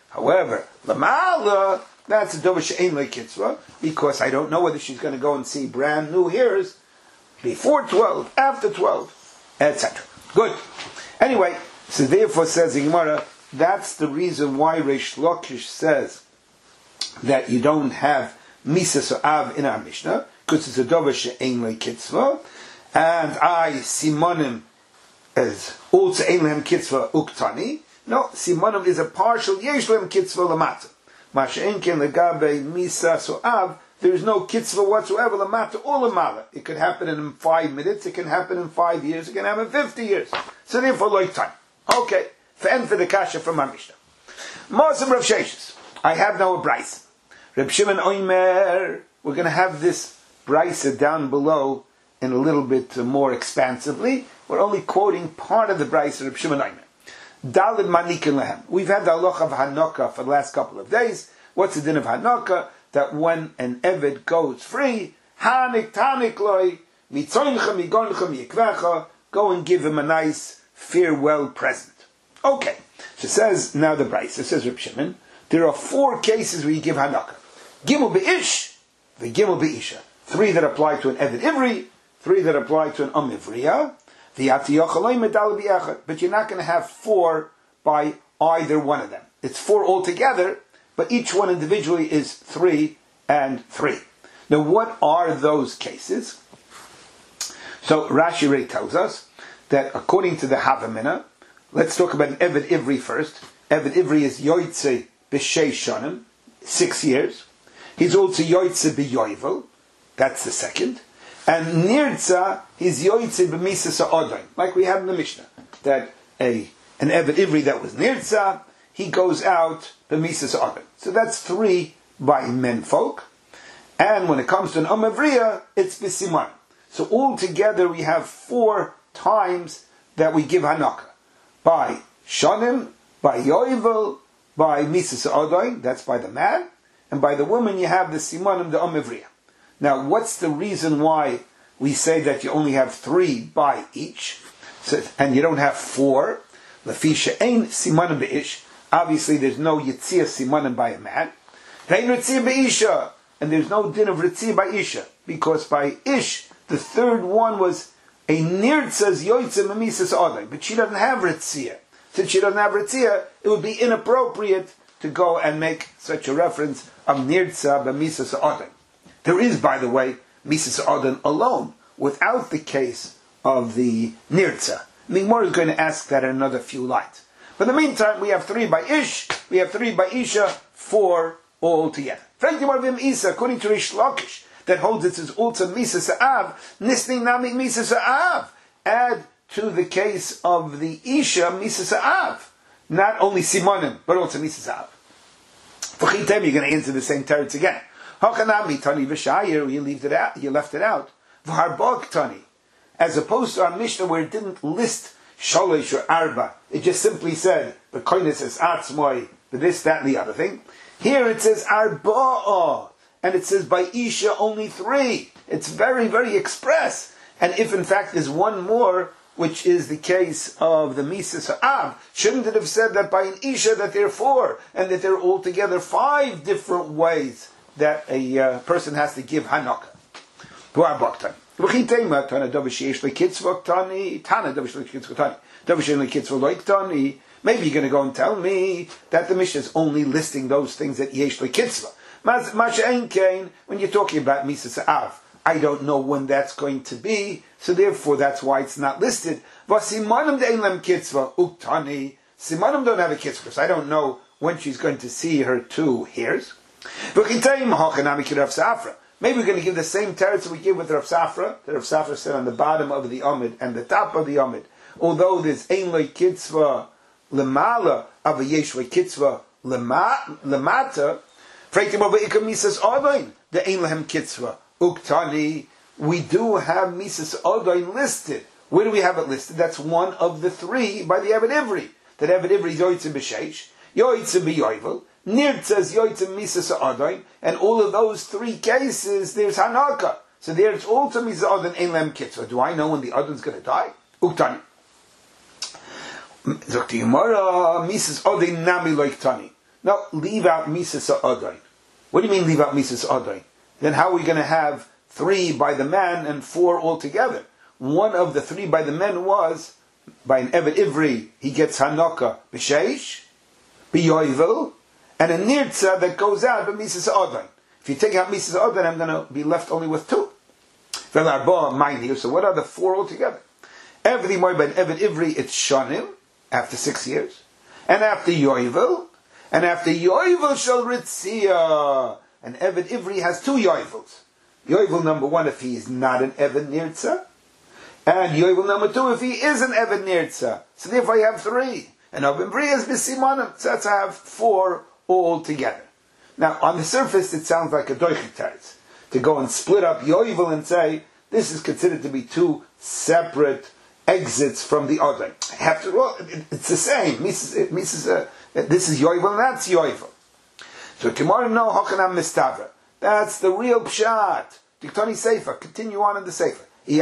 However, Lamala, that's a Dover She'ein Le Kitzvah, because I don't know whether she's going to go and see brand new hairs before 12, after 12, etc. Good. Anyway, so therefore says the Gemara, that's the reason why Reish Lakish says that you don't have Misas or Av in our Mishnah, because it's a Dover She'ein Le Kitzvah, and Simonim as also Ein Lehem Kitzvah Uktani. No, Simonim is a partial Yesh Lehem Kitzvah Lamata. Masha'en Ken Legabe Misas or Av, there is no Kitzvah whatsoever Lamata or Lamala. It could happen in 5 minutes, it can happen in 5 years, it can happen in 50 years. So therefore, like time. Okay, for the Kasha from our Mishnah. Mosem Rav Sheshes. I have now a Bryce. Reb Shimon Oimer, we're going to have this Bryce down below in a little bit more expansively. We're only quoting part of the Bryce of Reb Shimon Oimer. Dalid Manikin Lehem. We've had the halacha of Hanukkah for the last couple of days. What's the din of Hanukkah? That when an Eved goes free, Hanik Tanik Loi, Mitzoincha Migoncha Mikvecha, go and give him a nice farewell present. Okay. So it says, now the Bryce, it says Reb Shimon, there are 4 cases where you give Hanukkah. Gimel Be'ish, the Gimel Be'isha. 3 that apply to an Eved Ivri, 3 that apply to an Amivriya, but you're not going to have 4 by either one of them. It's 4 altogether, but each one individually is 3 and 3. Now, what are those cases? So Rashi already tells us that according to the Havamina, let's talk about an Eved Ivri first. Eved Ivri is Yoitze B'Shei Shanim, 6 years. He's also Yoitze B'Yoivel, that's the second. And Nirtza, he's Yoitze B'Misas Ha'odin, like we have in the Mishnah, that an Eved Ivri that was Nirtza, he goes out B'Misas Ha'odin. So that's 3 by menfolk. And when it comes to an Amavriya, it's B'Siman. So altogether we have 4 times that we give Hanukkah. By Shanim, by Yoivel, by Misas Ha'odin, that's by the man, and by the woman you have the Simanim, the Amavriya. Now, what's the reason why we say that you only have 3 by each, and you don't have 4? Lefisha ein simanim beish. Obviously, there's no yitzia simanim by a man. Vein ritzia beisha, and there's no din of ritzia by isha, because by ish, the third one was a nirtzas yoitze memisas odai, but she doesn't have ritzia. Since she doesn't have ritzia, it would be inappropriate to go and make such a reference of nirtza b'misas odai. There is, by the way, Misas Odin alone, without the case of the Nirtza. The Gemara is going to ask that in another few lines. But in the meantime, we have 3 by Ish, we have 3 by Isha, 4 all together. According to Rish Lakish, that holds it as also Misas Av, Nisni Nami Misas Av. Add to the case of the Isha, Misas Av. Not only Simonim, but also Misas Av. For Chitem, you're going to answer the same teretz again. Hakanami Tani V'Shayir, you left it out. V'Harbog Tani. As opposed to our Mishnah where it didn't list Shalish or Arba. It just simply said, the koine says Atzmoy, the this, that, and the other thing. Here it says Arba'ah. And it says by Isha only 3. It's very, very express. And if in fact there's one more, which is the case of the Misas Av, shouldn't it have said that by an Isha that there are 4, and that there are altogether 5 different ways that a person has to give Hanukkah? Maybe you're going to go and tell me that the Mishnah is only listing those things that yesh lekitzvah. When you're talking about Misas Av, I don't know when that's going to be, so therefore that's why it's not listed. Simanim don't have a kitzvah, because I don't know when she's going to see her 2 hairs. Maybe we're going to give the same teretz that we give with Rav Safra. That Rav Safra said on the bottom of the Amid and the top of the Amid. Although there's ein lo kitzvah lemala, ava yesh lo kitzvah lemata, freitim over ikam misas odain, the ein lehem kitzvah uktani. We do have misas odain listed. Where do we have it listed? That's one of the 3 by the Eved Ivri. That Eved Ivri is yoytzim b'sheish, yoytzim b'yoyvel, Nirtzas yoytzim misas ha'odin, and all of those 3 cases, there's Hanukkah. So there's also misas ha'odin ein lem kitzvah. Do I know when the odin's going to die? Uktani. Zok the Gemara, misas ha'odin nami loiktani. No, leave out Misas Ha'odain. What do you mean leave out Misas Ha'odain? Then how are we going to have 3 by the man and 4 altogether? One of the 3 by the men was, by an Evet Ivri, he gets Hanukkah b'sheish, b'yoivel, and a Nirtza that goes out by Misas Ha'odain. If you take out Misas Ha'odain, I'm going to be left only with 2. Ve'larba, mine here, so what are the 4 altogether? Everything more by an Evet Ivri, it's Shanim, after 6 years. And after Yoivel, and after Yoivel shall Ritzia. An Evet Ivri has 2 Yoivels. Yoivel number 1 if he is not an Evet Nirtza. And Yoivel number 2 if he is an Evet Nirtza. So therefore I have 3. And Oven Bri is B'Simanim. So that's I have 4 all together. Now on the surface it sounds like a Doichik Teretz. To go and split up Yoivel and say, this is considered to be 2 separate exits from the other. After all, it's the same. This is Yoivel and that's Yoivel. So tomorrow, no, Hochanam Mistavra. That's the real pshat. Diktoni Sefer. Continue on in the Sefer.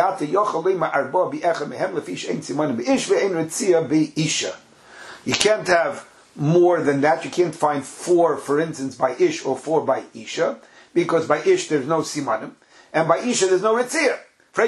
You can't have more than that. You can't find 4, for instance, by Ish or 4 by Isha, because by Ish there's no Simanim, and by Isha there's no Ritzia.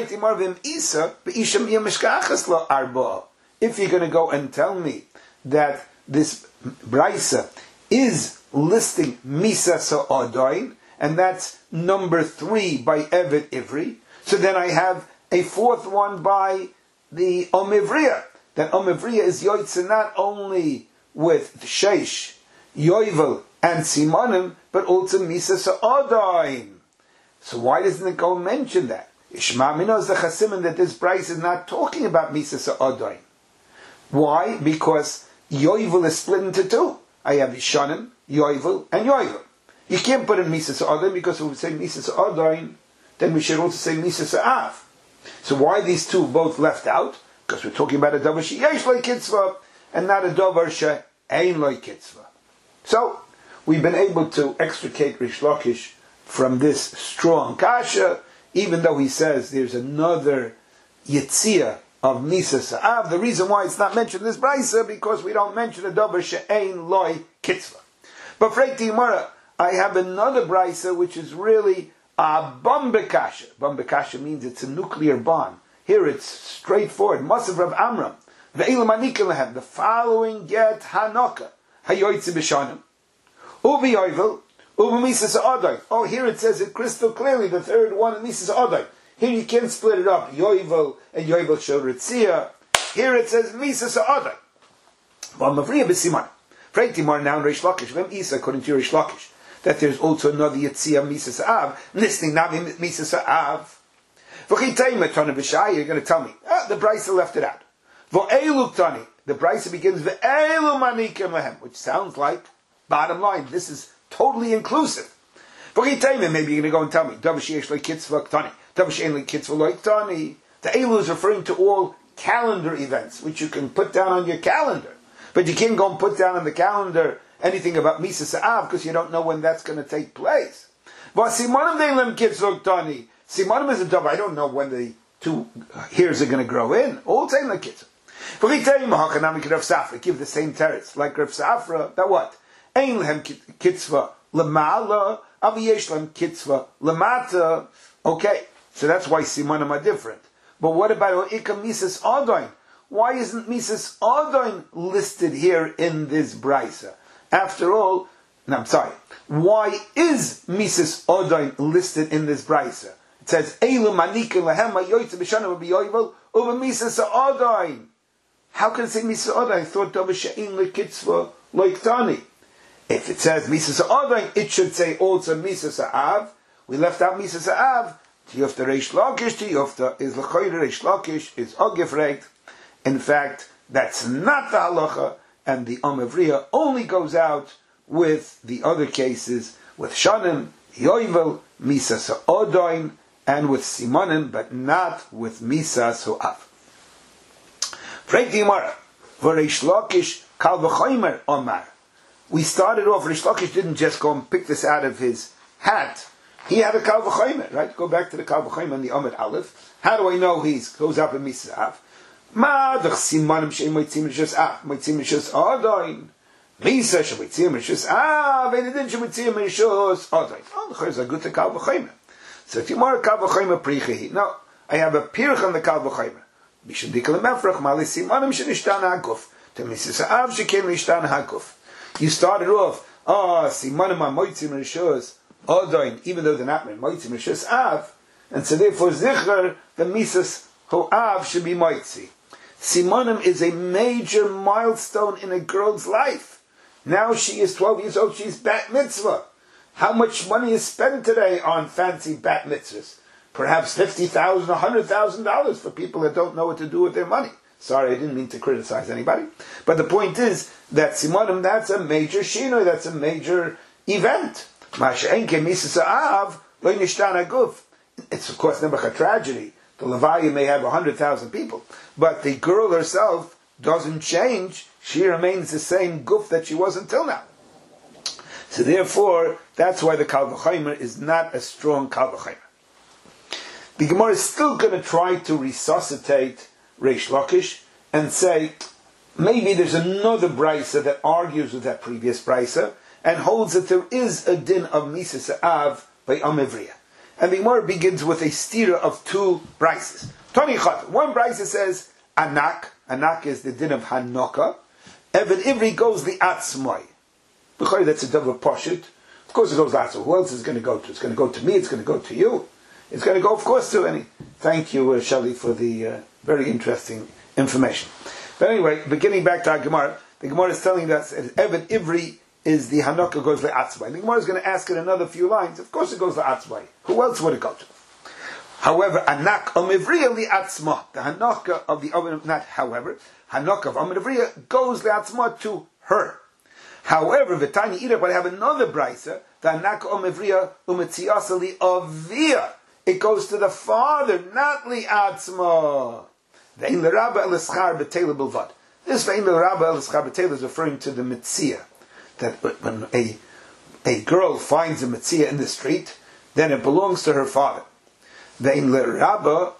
If you're going to go and tell me that this Braisa is listing Misas Ha'odain, and that's number 3 by Evet Ivri, so then I have a 4th one by the Omivriya. That Omivriya is Yoitze not only with Sheish, Yoivel, and Simanim, but also Misas Ha'odain. So why doesn't it go and mention that? Ishma Mino is the Chasimin that this Braisa is not talking about Misas Ha'odain. Why? Because Yoivel is split into 2. I have Yishanim, Yoivel, and Yoivel. You can't put in Misas Ha'odain because if we say Misas Ha'odain, then we should also say Misas Ha'av. So why are these 2 both left out? Because we're talking about a Davar She'yesh Lo Kitzvah and not a Davar She'ein Lo Kitzvah. So we've been able to extricate Rish Lakish from this strong kasha, even though he says there's another Yitzia of Misas Ha'av. The reason why it's not mentioned in this Braisa because we don't mention a Davar She'ein Lo Kitzvah. But for Gemara, I have another Braisa which is really a Bombekasha. Bombekasha means it's a nuclear bomb. Here it's straightforward. Masav Rav Amram. Ve'ilam anikelahem. The following get Hanukkah. Hayoytzi b'shanim. Ubi yoivel. Ubi misas ha'odain. Oh, here it says it crystal clearly. The 3rd one in misas ha'odain. Here you can't split it up. Yoivel and Yoivel shel Ritzia. Here it says misas ha'odain. Well, Mavriya b'siman. Freitimar now in Rish Lakish. Vem Isa according to Rish Lakish. That there's also another Yitzia Misas Ha'av, listening now Misas Ha'av. You're going to tell me, the Braisa left it out. The Braisa begins, which sounds like, bottom line, this is totally inclusive. Maybe you're going to go and tell me, the Elu is referring to all calendar events, which you can put down on your calendar. But you can't go and put down on the calendar anything about Misas Ha'av because you don't know when that's going to take place. Simanim is a dove. I don't know when the 2 hairs are going to grow in. All same like kids. Give the same teretz like Rav Safra. That what? Ein lehem kitzva lemala, aviyesh lehem kitzva lemata. Okay, so that's why simanim are different. But what about Ikam Misas Ha'odain? Why isn't Misas Ha'odain listed here in this Braisa? After all, why is Misas Ha'odain listed in this Braisa? It says, Eilu manikin lehem hayoytze b'shanim v'yoyvel uva Misas Ha'odain. How can it say Misas Ha'odain? I thought Davar she'ein lekitzvah loiktani. If it says Misas Ha'odain, it should say also Misas Ha'av. We left out Misas Ha'av. Tiyofta Reish Lakish, Tiyofta is l'choyre Reish Lakish, is ogefregt. In fact, that's not the halacha. And the Omavriya only goes out with the other cases, with Shanim, Yoivel, Misas Ha'odain, and with Simanim, but not with Misas Ha'av. Freit Gemara, v'Reish Lakish kal v'chomer Omar. We started off, Reish Lakish didn't just go and pick this out of his hat. He had a kal v'chomer, right? Go back to the kal v'chomer and the Amid Aleph. How do I know he goes up in Misas Ha'av? Misa shemitzia mishus av, and then shemitzia mishus odain. Oh, there's a good to kal v'chaymer. So if you more kal v'chaymer prichehi, no, I have a pirch on the kal v'chaymer. Mishum dikal mefrach mali simanim shenishtan haguf. To Mrs. Av shekem nishtan haguf. You started off, simanim amoitzim rishus odain, even though they're not moitzim rishus av, and so therefore zichar the Mrs. Ho av should be moitzi. Simanim is a major milestone in a girl's life. Now she is 12 years old, she's bat mitzvah. How much money is spent today on fancy bat mitzvahs? Perhaps $50,000, $100,000 for people that don't know what to do with their money. Sorry, I didn't mean to criticize anybody. But the point is that Simanim, that's a major shinoi, that's a major event. It's of course never a tragedy. The Levaya may have 100,000 people, but the girl herself doesn't change. She remains the same guf that she was until now. So therefore, that's why the Kal V'chaymer is not a strong Kal V'chaymer. The Gemara is still going to try to resuscitate Reish Lakish and say, maybe there's another brisa that argues with that previous brisa and holds that there is a din of Misas Av by Amivriya. And the Gemara begins with a stira of two brises. Tani Chat. One brisa says, Anak. Anak is the din of Hanoka. Evan Ivri goes the Atzmai. That's a double poshut. Of course it goes to Atzmai. Who else is it going to go to? It's going to go to me, it's going to go to you. It's going to go, of course, to any. Thank you, Shelley, for the very interesting information. But anyway, beginning back to our Gemara, the Gemara is telling us that Evan Ivri is the Hanoka goes to Atzmai. The Gemara is going to ask in another few lines. Of course it goes to Atzmai. Who else would it go to? However, Anak Amivriya li Atzma. The Hanoka of the Oven, not however, Hanoka of Amivriya goes li Atzma to her. However, V'tani Ira, but I have another brisa, the Anak Amivriya umetziasa li Avia. It goes to the father, not li Atzma. Ve'in l'Rabba el-Eschar b'Teila b'Lvad. This Ve'in l'Rabba el-Eschar b'Teila is referring to the Metzia. That when a girl finds a Metzia in the street, then it belongs to her father. Ve'in l'Rabba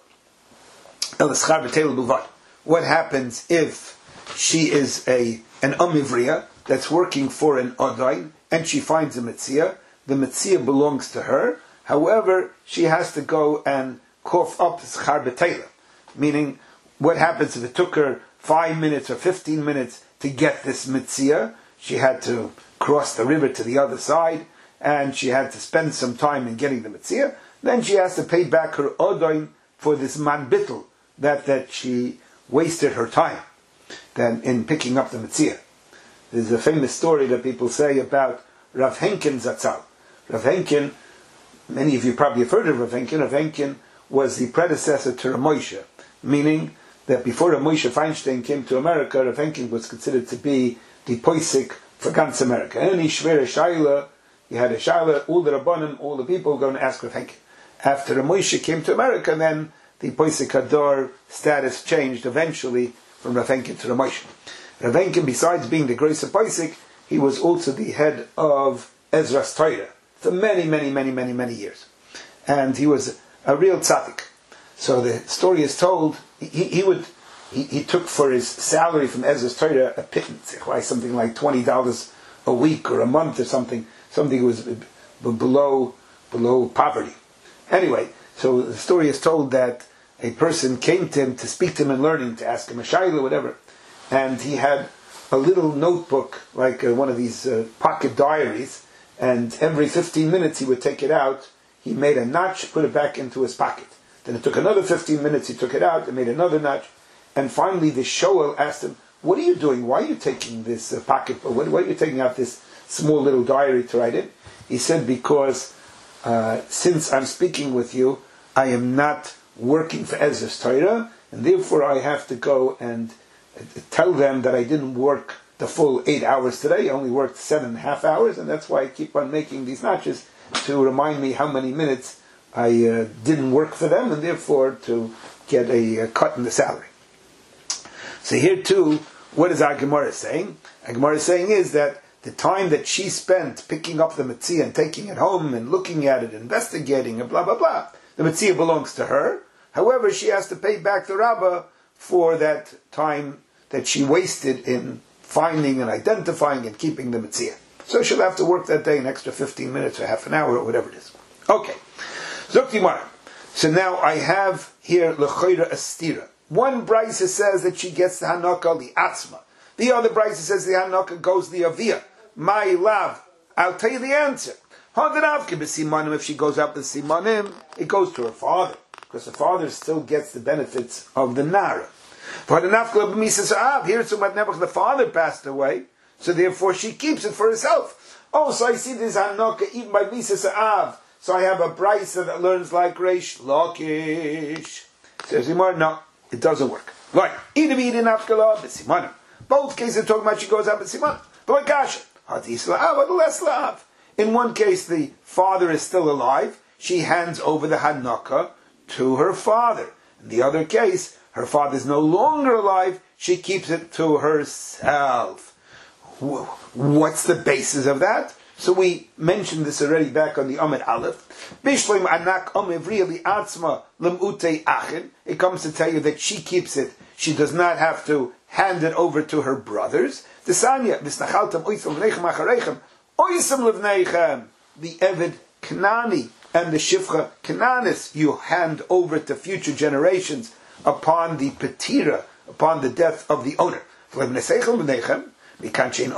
el-Eschar b'Teila b'Lvad. What happens if she is an Amivriya that's working for an Odain, and she finds a Metzia? The Metzia belongs to her. However, she has to go and cough up Schar b'Teila. Meaning, what happens if it took her 5 minutes or 15 minutes to get this Metzia? She had to cross the river to the other side, and she had to spend some time in getting the Metzia. Then she has to pay back her Odain for this man bittul, that she wasted her time then in picking up the Metzia. There's a famous story that people say about Rav Henkin Zatzal. Rav Henkin, many of you probably have heard of Rav Henkin. Rav Henkin was the predecessor to Rav Moshe, meaning that before Rav Moshe Feinstein came to America, Rav Henkin was considered to be the poisik for ganz America. Any shver shaila, he had a shaila, all the rabbanim, all the people were going to ask Rav Henkin. After Rav Moshe came to America, then the poisik hador status changed eventually from Rav Henkin to Rav Moshe. Rav Henkin, besides being the greatest poisik, he was also the head of Ezra's Torah for many years. And he was a real tzaddik. So the story is told, he took for his salary from Ezra's Torah a pittance, something like $20 a week or a month or something was below poverty. Anyway, so the story is told that a person came to him to speak to him in learning, to ask him a shayla, whatever, and he had a little notebook, like one of these pocket diaries, and every 15 minutes he would take it out, he made a notch, put it back into his pocket. Then it took another 15 minutes, he took it out and made another notch, and finally the shoel asked him, what are you doing? Why are you taking this pocket, why are you taking out this small little diary to write in? He said, because since I'm speaking with you, I am not working for Ezra's Torah, and therefore I have to go and tell them that I didn't work the full 8 hours today, I only worked 7.5 hours, and that's why I keep on making these notches to remind me how many minutes I didn't work for them, and therefore to get a cut in the salary. So here too, what is our Gemara saying? Our Gemara saying is that the time that she spent picking up the Metzia and taking it home and looking at it, investigating and blah blah blah, the Metzia belongs to her. However, she has to pay back the Rabbah for that time that she wasted in finding and identifying and keeping the Metzia. So she'll have to work that day an extra 15 minutes or half an hour or whatever it is. Okay. Zoktimar. So now I have here L'choira Astira. One Brisa says that she gets the Hanaka Li'atzma. The other Brisa says the Hanaka goes the Avia. My love. I'll tell you the answer. If she goes up the Simanim, it goes to her father. Because the father still gets the benefits of the Nara. Here it's the father passed away, so therefore she keeps it for herself. Oh, so I see this Hanaka even by Misas Av. So I have a Brisa that learns like Reish Lakish. Says Imar, no, it doesn't work. Like, both cases talking about she goes up at Siman. But gosh, in one case the father is still alive, she hands over the Hanaka to her father. In the other case, her father is no longer alive, she keeps it to herself. What's the basis of that? So we mentioned this already back on the Amid Aleph. Bishleim anak omevriya li'atzma lem'utei achin. It comes to tell you that she keeps it. She does not have to hand it over to her brothers. The Sanya, v'snachaltam oisam v'neichem achareichem, oisam levneichem. The Eved Knani and the Shifcha Knanis you hand over to future generations upon the Petira, upon the death of the owner. V'levneichem v'neichem. The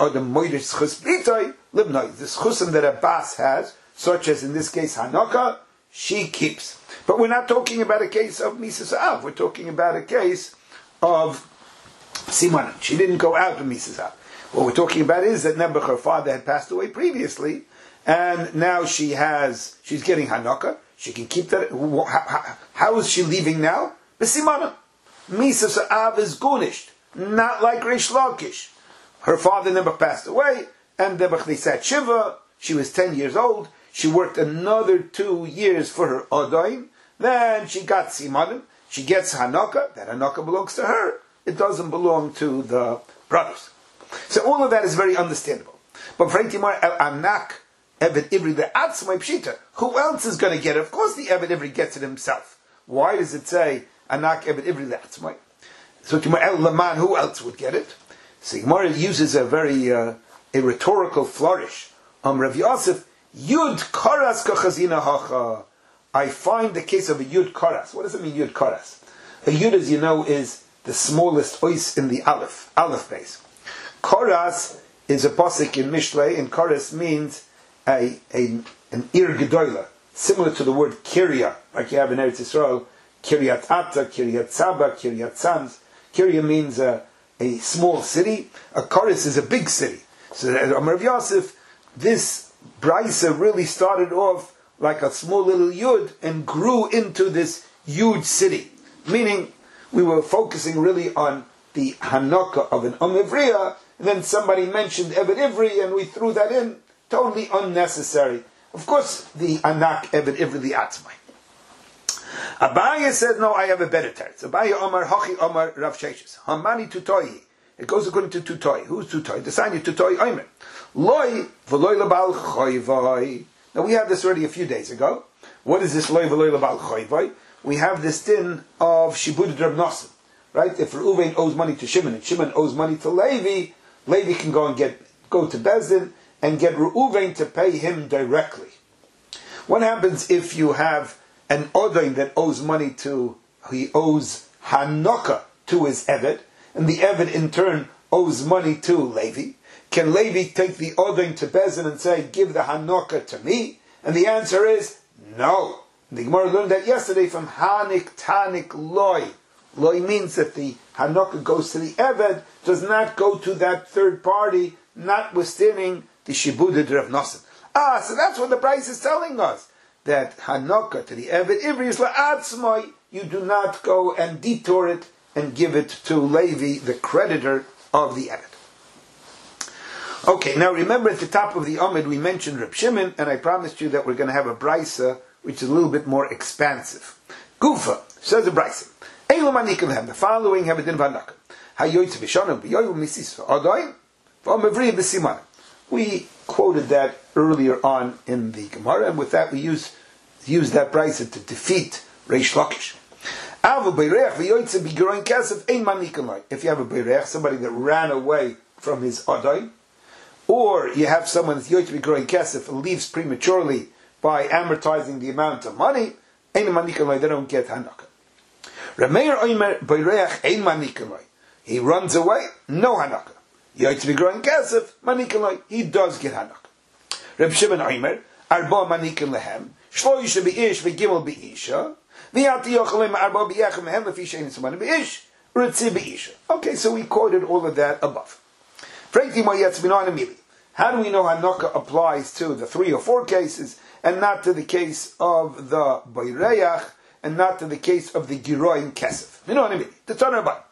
schusim that Abbas has, such as in this case Hanaka, she keeps. But we're not talking about a case of Misas Av. We're talking about a case of Simanim. She didn't go out of Misas Av. What we're talking about is that Nebuch, her father, had passed away previously, and now she's getting Hanaka. She can keep that. How is she leaving now? The Simanim. Misas Av is gunished, not like Reish Lakish. Her father Nebuch passed away, and Nebuch they sat Shiva. She was 10 years old. She worked another 2 years for her Odain. Then she got Simanim. She gets Hanaka. That Hanaka belongs to her. It doesn't belong to the brothers. So all of that is very understandable. But for Eitimar Anak Eved Ivri the Atzmai Pshita, who else is going to get it? Of course the Eved Ivri gets it himself. Why does it say Anak Eved Ivri the Atzmai? So Eitimar El Laman, who else would get it? So Gemara uses a very a rhetorical flourish. Rav Yosef, Yud Karas Kachazina Hacha. I find the case of a Yud Karas. What does it mean, Yud Karas? A Yud, as you know, is the smallest ois in the Aleph base. Karas is a pasuk in Mishlei, and Karas means an Ir Gedoyla, similar to the word Kirya, like you have in Eretz Yisrael, Kiryat Ata, Kiryat Saba, Kiryat Sanz. Kirya means a small city. A Karas is a big city. So Rav Yosef, this Brisa really started off like a small little Yud and grew into this huge city. Meaning, we were focusing really on the Hanaka of an Omivriya, and then somebody mentioned Eved Ivri, and we threw that in. Totally unnecessary. Of course, the Anak Eved Ivri, the Atzmai. Abaye said, no, I have a better teretz. Abaye Omar, Hachi Omar, Rav Sheshes. Hamani Tutoyi. It goes according to Tutoyi. Who's Tutoyi? The sign is Tutoyi Omer. Loi, V'loi Labal Choyvoi. Now we had this already a few days ago. What is this Loi, V'loi Labal Choyvoi? We have this din of Shibud Reb Nosson. Right? If Reuven owes money to Shimon and Shimon owes money to Levi, Levi can go to Bezdin and get Reuven to pay him directly. What happens if you have an Odain that owes money he owes Hanaka to his Eved, and the Eved in turn owes money to Levi? Can Levi take the Odain to Bezdin and say, give the Hanaka to me? And the answer is no. The Gemara learned that yesterday from Hanik Tanik Loi. Loi means that the Hanaka goes to the Eved, does not go to that third party, notwithstanding the Shibud Rav Nosson. So that's what the Brisa is telling us. That Hanaka to the Eved Ivri is la'atzmai. You do not go and detour it and give it to Levi, the creditor of the Eved. Okay, now remember at the top of the Amid we mentioned Reb Shimon, and I promised you that we're going to have a Brisa which is a little bit more expansive. Gufa, says the Brisa. The following have a din of Hanaka. We quoted that earlier on in the Gemara, and with that we use that Brisa to defeat Reish Lakish. If you have a Beirech, somebody that ran away from his Adai, or you have someone that's going to be growing kesef and leaves prematurely by amortizing the amount of money, they don't get Hanaka. Rameir Oimer Bayreach Ein Manikaloi. He runs away, no Hanaka. You're to be growing kesef, Manikaloi, he does get Hanaka. Reb Shimon Oimer, Arba Manikim Lehem, Shloisha Beish, Vigimel Beisha, Viati Yochalim Arba Biachem Lehem, Lefisha Ein Samana Beish, Ritzi Beisha. Okay, so we quoted all of that above. How do we know Hanaka applies to the 3 or 4 cases, and not to the case of the Bayreach, and not to the case of the Giroin Kesef? You know what I mean? The Tanarban.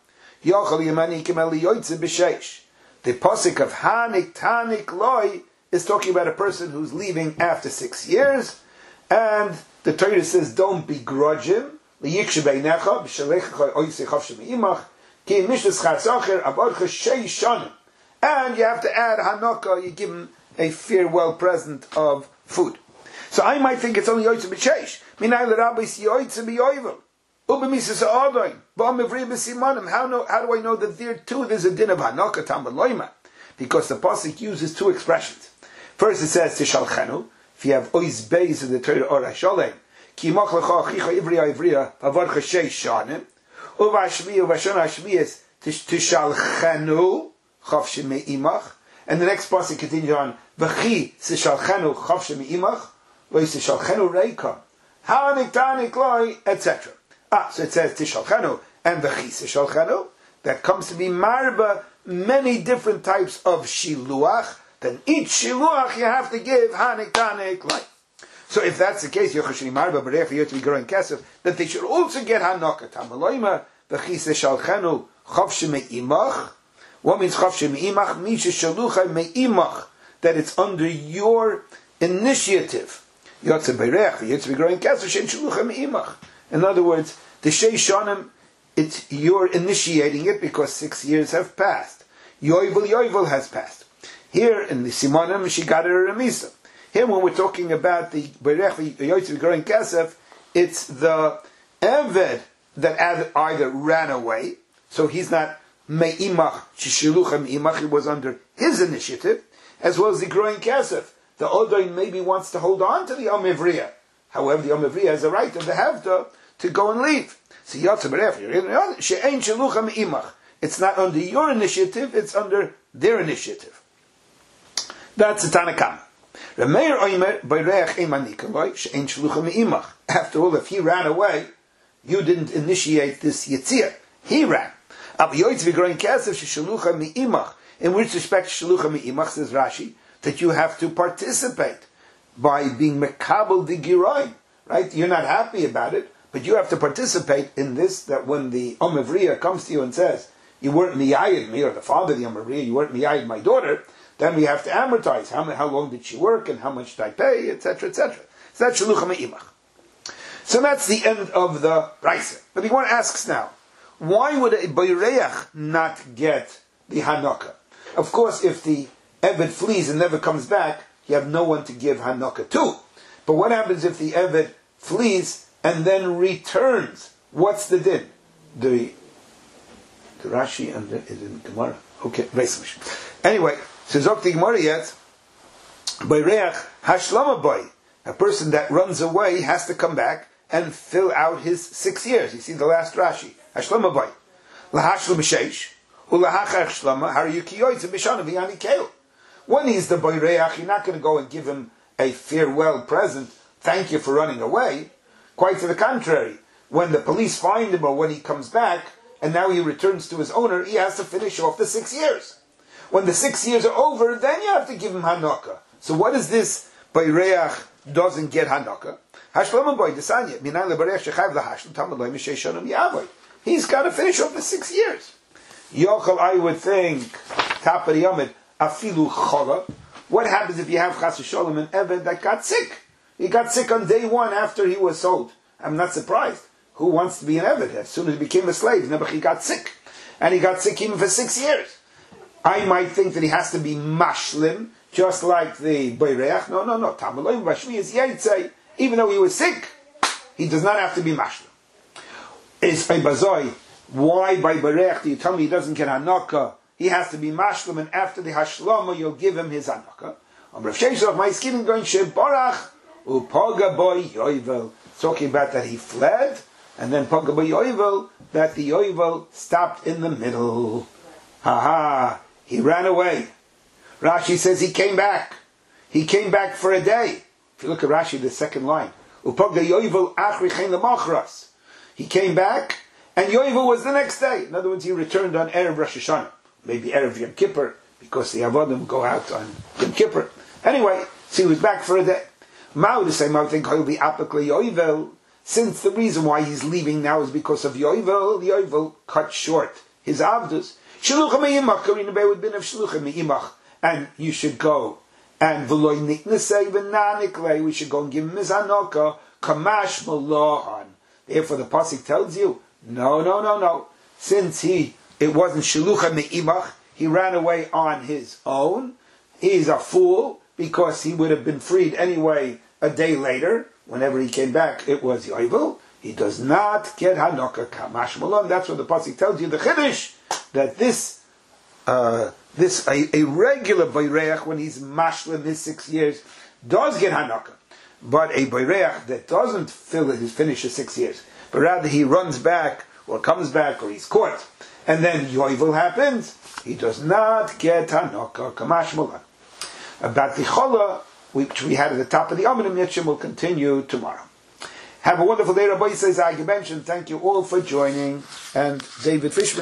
The pasuk of Hanik Tanik Loi is talking about a person who's leaving after 6 years, and the Torah says, don't begrudge him. And you have to add Hanaka, you give him a farewell present of food. So I might think it's only Yoitze B'Sheish. Minay l'Rabbis Yoitze B'Yoyvel. Ubemisas Adoin. Ba'amivri B'Simanim. How do I know that there too there's a din of Hanaka Tamar Loima? Because the pasuk uses 2 expressions. First it says Tishalchenu. If you have Oiz Beis in the Torah Ora Sholem, Ki Mach Lecha Achicha Ivriya Ivriya Avarcha Sheish Shanim. Uvashvi Uvashon Hashviyas Tishalchenu Chavshe Me'imach. And the next pasuk continues on V'chi Tishalchenu Chavshe Me'imach. V'Tishalchenu Reika. Hanik Tanik Loi, etc. So it says Tishalchenu and V'chi Tishalchenu. That comes to be marba many different types of shiluach. Then each shiluach you have to give Hanik Tanik Loi. So if that's the case, Yochashini marba b'reich you have to be growing kesef, that they should also get Hanaka Tamaloima V'chi Tishalchenu Chavshe Me'imach. What means Chavshe Me'imach? Misha Shalucha Me'imach. That it's under your initiative. Yotze Beirech, you have to be growing kesef Shen Shalucha Me'imach. In other words, the Sheish Shanim, you're initiating it because 6 years have passed. Yoivel has passed. Here in the Simonim, she got it a remisa. Here when we're talking about the Beirech, Yotze growing kesef, it's the Eved that either ran away, so he's not Me'imach, Shishilucha Me'imach, it was under his initiative, as well as the growing kesef. The Odoin maybe wants to hold on to the Omivriya. However, the Omivriya has a right of the Havda to go and leave. So it's not under your initiative, it's under their initiative. That's the Tanakama. After all, if he ran away, you didn't initiate this Yitzir. He ran. In which respect Shalucha Me'imach, says Rashi, that you have to participate by being mekabel the giroin, right? You're not happy about it, but you have to participate in this, that when the Omivriya comes to you and says, you weren't miyayid me, or the father of the Omivriya, you weren't miyayid my daughter, then we have to amortize. How long did she work, and how much did I pay, etc., etc. So that's Shalucha Me'imach. So that's the end of the Raisa. But the one asks now, why would a Bayreach not get the Hanaka? Of course, if the Eved flees and never comes back, you have no one to give Hanaka to. But what happens if the Eved flees and then returns? What's the din? The Rashi and is in Gemara. Okay, anyway, so Zok the Gemara yet, Bayreach Hashlama Boy, a person that runs away has to come back and fill out his 6 years. You see the last Rashi. Hashlama Boy. Lahashlam Sheish. Ulahachach Shlama. Hariyukiyoy to Bishana V'yani Keo. When he's the Bayreach, you're not going to go and give him a farewell present. Thank you for running away. Quite to the contrary. When the police find him or when he comes back, and now he returns to his owner, he has to finish off the 6 years. When the 6 years are over, then you have to give him Hanaka. So what is this Bayreach doesn't get Hanaka? He's got to finish off the 6 years. Yochel, I would think, top of the Yomid, afilu chola. What happens if you have Chas v'Sholem an Eved that got sick? He got sick on day 1 after he was sold. I'm not surprised. Who wants to be an Eved? As soon as he became a slave, Nebuch, he got sick. And he got sick even for 6 years. I might think that he has to be mashlim, just like the Bayreach. No. Tamaloim Bashmi is Yaitse. Even though he was sick, he does not have to be mashlim. Is Bazoi, why by Bayreach do you tell me he doesn't get Hanaka he has to be mashlam, and after the hashlama, you'll give him his Hanukkah. Rav Sheshet, my skin going shebarach upaga boy yovel. Talking about that he fled, and then paga boy yovel, that the yovel stopped in the middle. He ran away. Rashi says he came back. He came back for a day. If you look at Rashi, the second line, upaga yovel achri chen lemachras. He came back, and yovel was the next day. In other words, he returned on Erev Rosh Hashanah, maybe Erev Yom Kippur, because the Avodim go out on Yom Kippur. Anyway, so he was back for a day. Mao the same thing called the apikle yovel. Since the reason why he's leaving now is because of yovel, the yovel cut short his avdus. Shluchim me'imach, karina be'ud bin of shluchim me'imach, and you should go. And v'loy niknesei v'nanikle, we should go and give him his Hanukkah, kamash malahan. Therefore the pasuk tells you, no. Since it wasn't shluchim me'imach, he ran away on his own. He's a fool, because he would have been freed anyway a day later. Whenever he came back, it was yovel. He does not get Hanukkah kamash malon. That's what the pasuk tells you, the chiddush, that a regular bayreach, when he's mashlim his 6 years, does get Hanukkah. But a bayreach that doesn't finish his 6 years, but rather he runs back, or comes back, or he's caught, and then yovel happens, he does not get Hanukkah kamash malon. About the challah, which we had at the top of the Amenim Yetchim, will continue tomorrow. Have a wonderful day. Rabbi says, I mentioned, thank you all for joining, and David Fishman.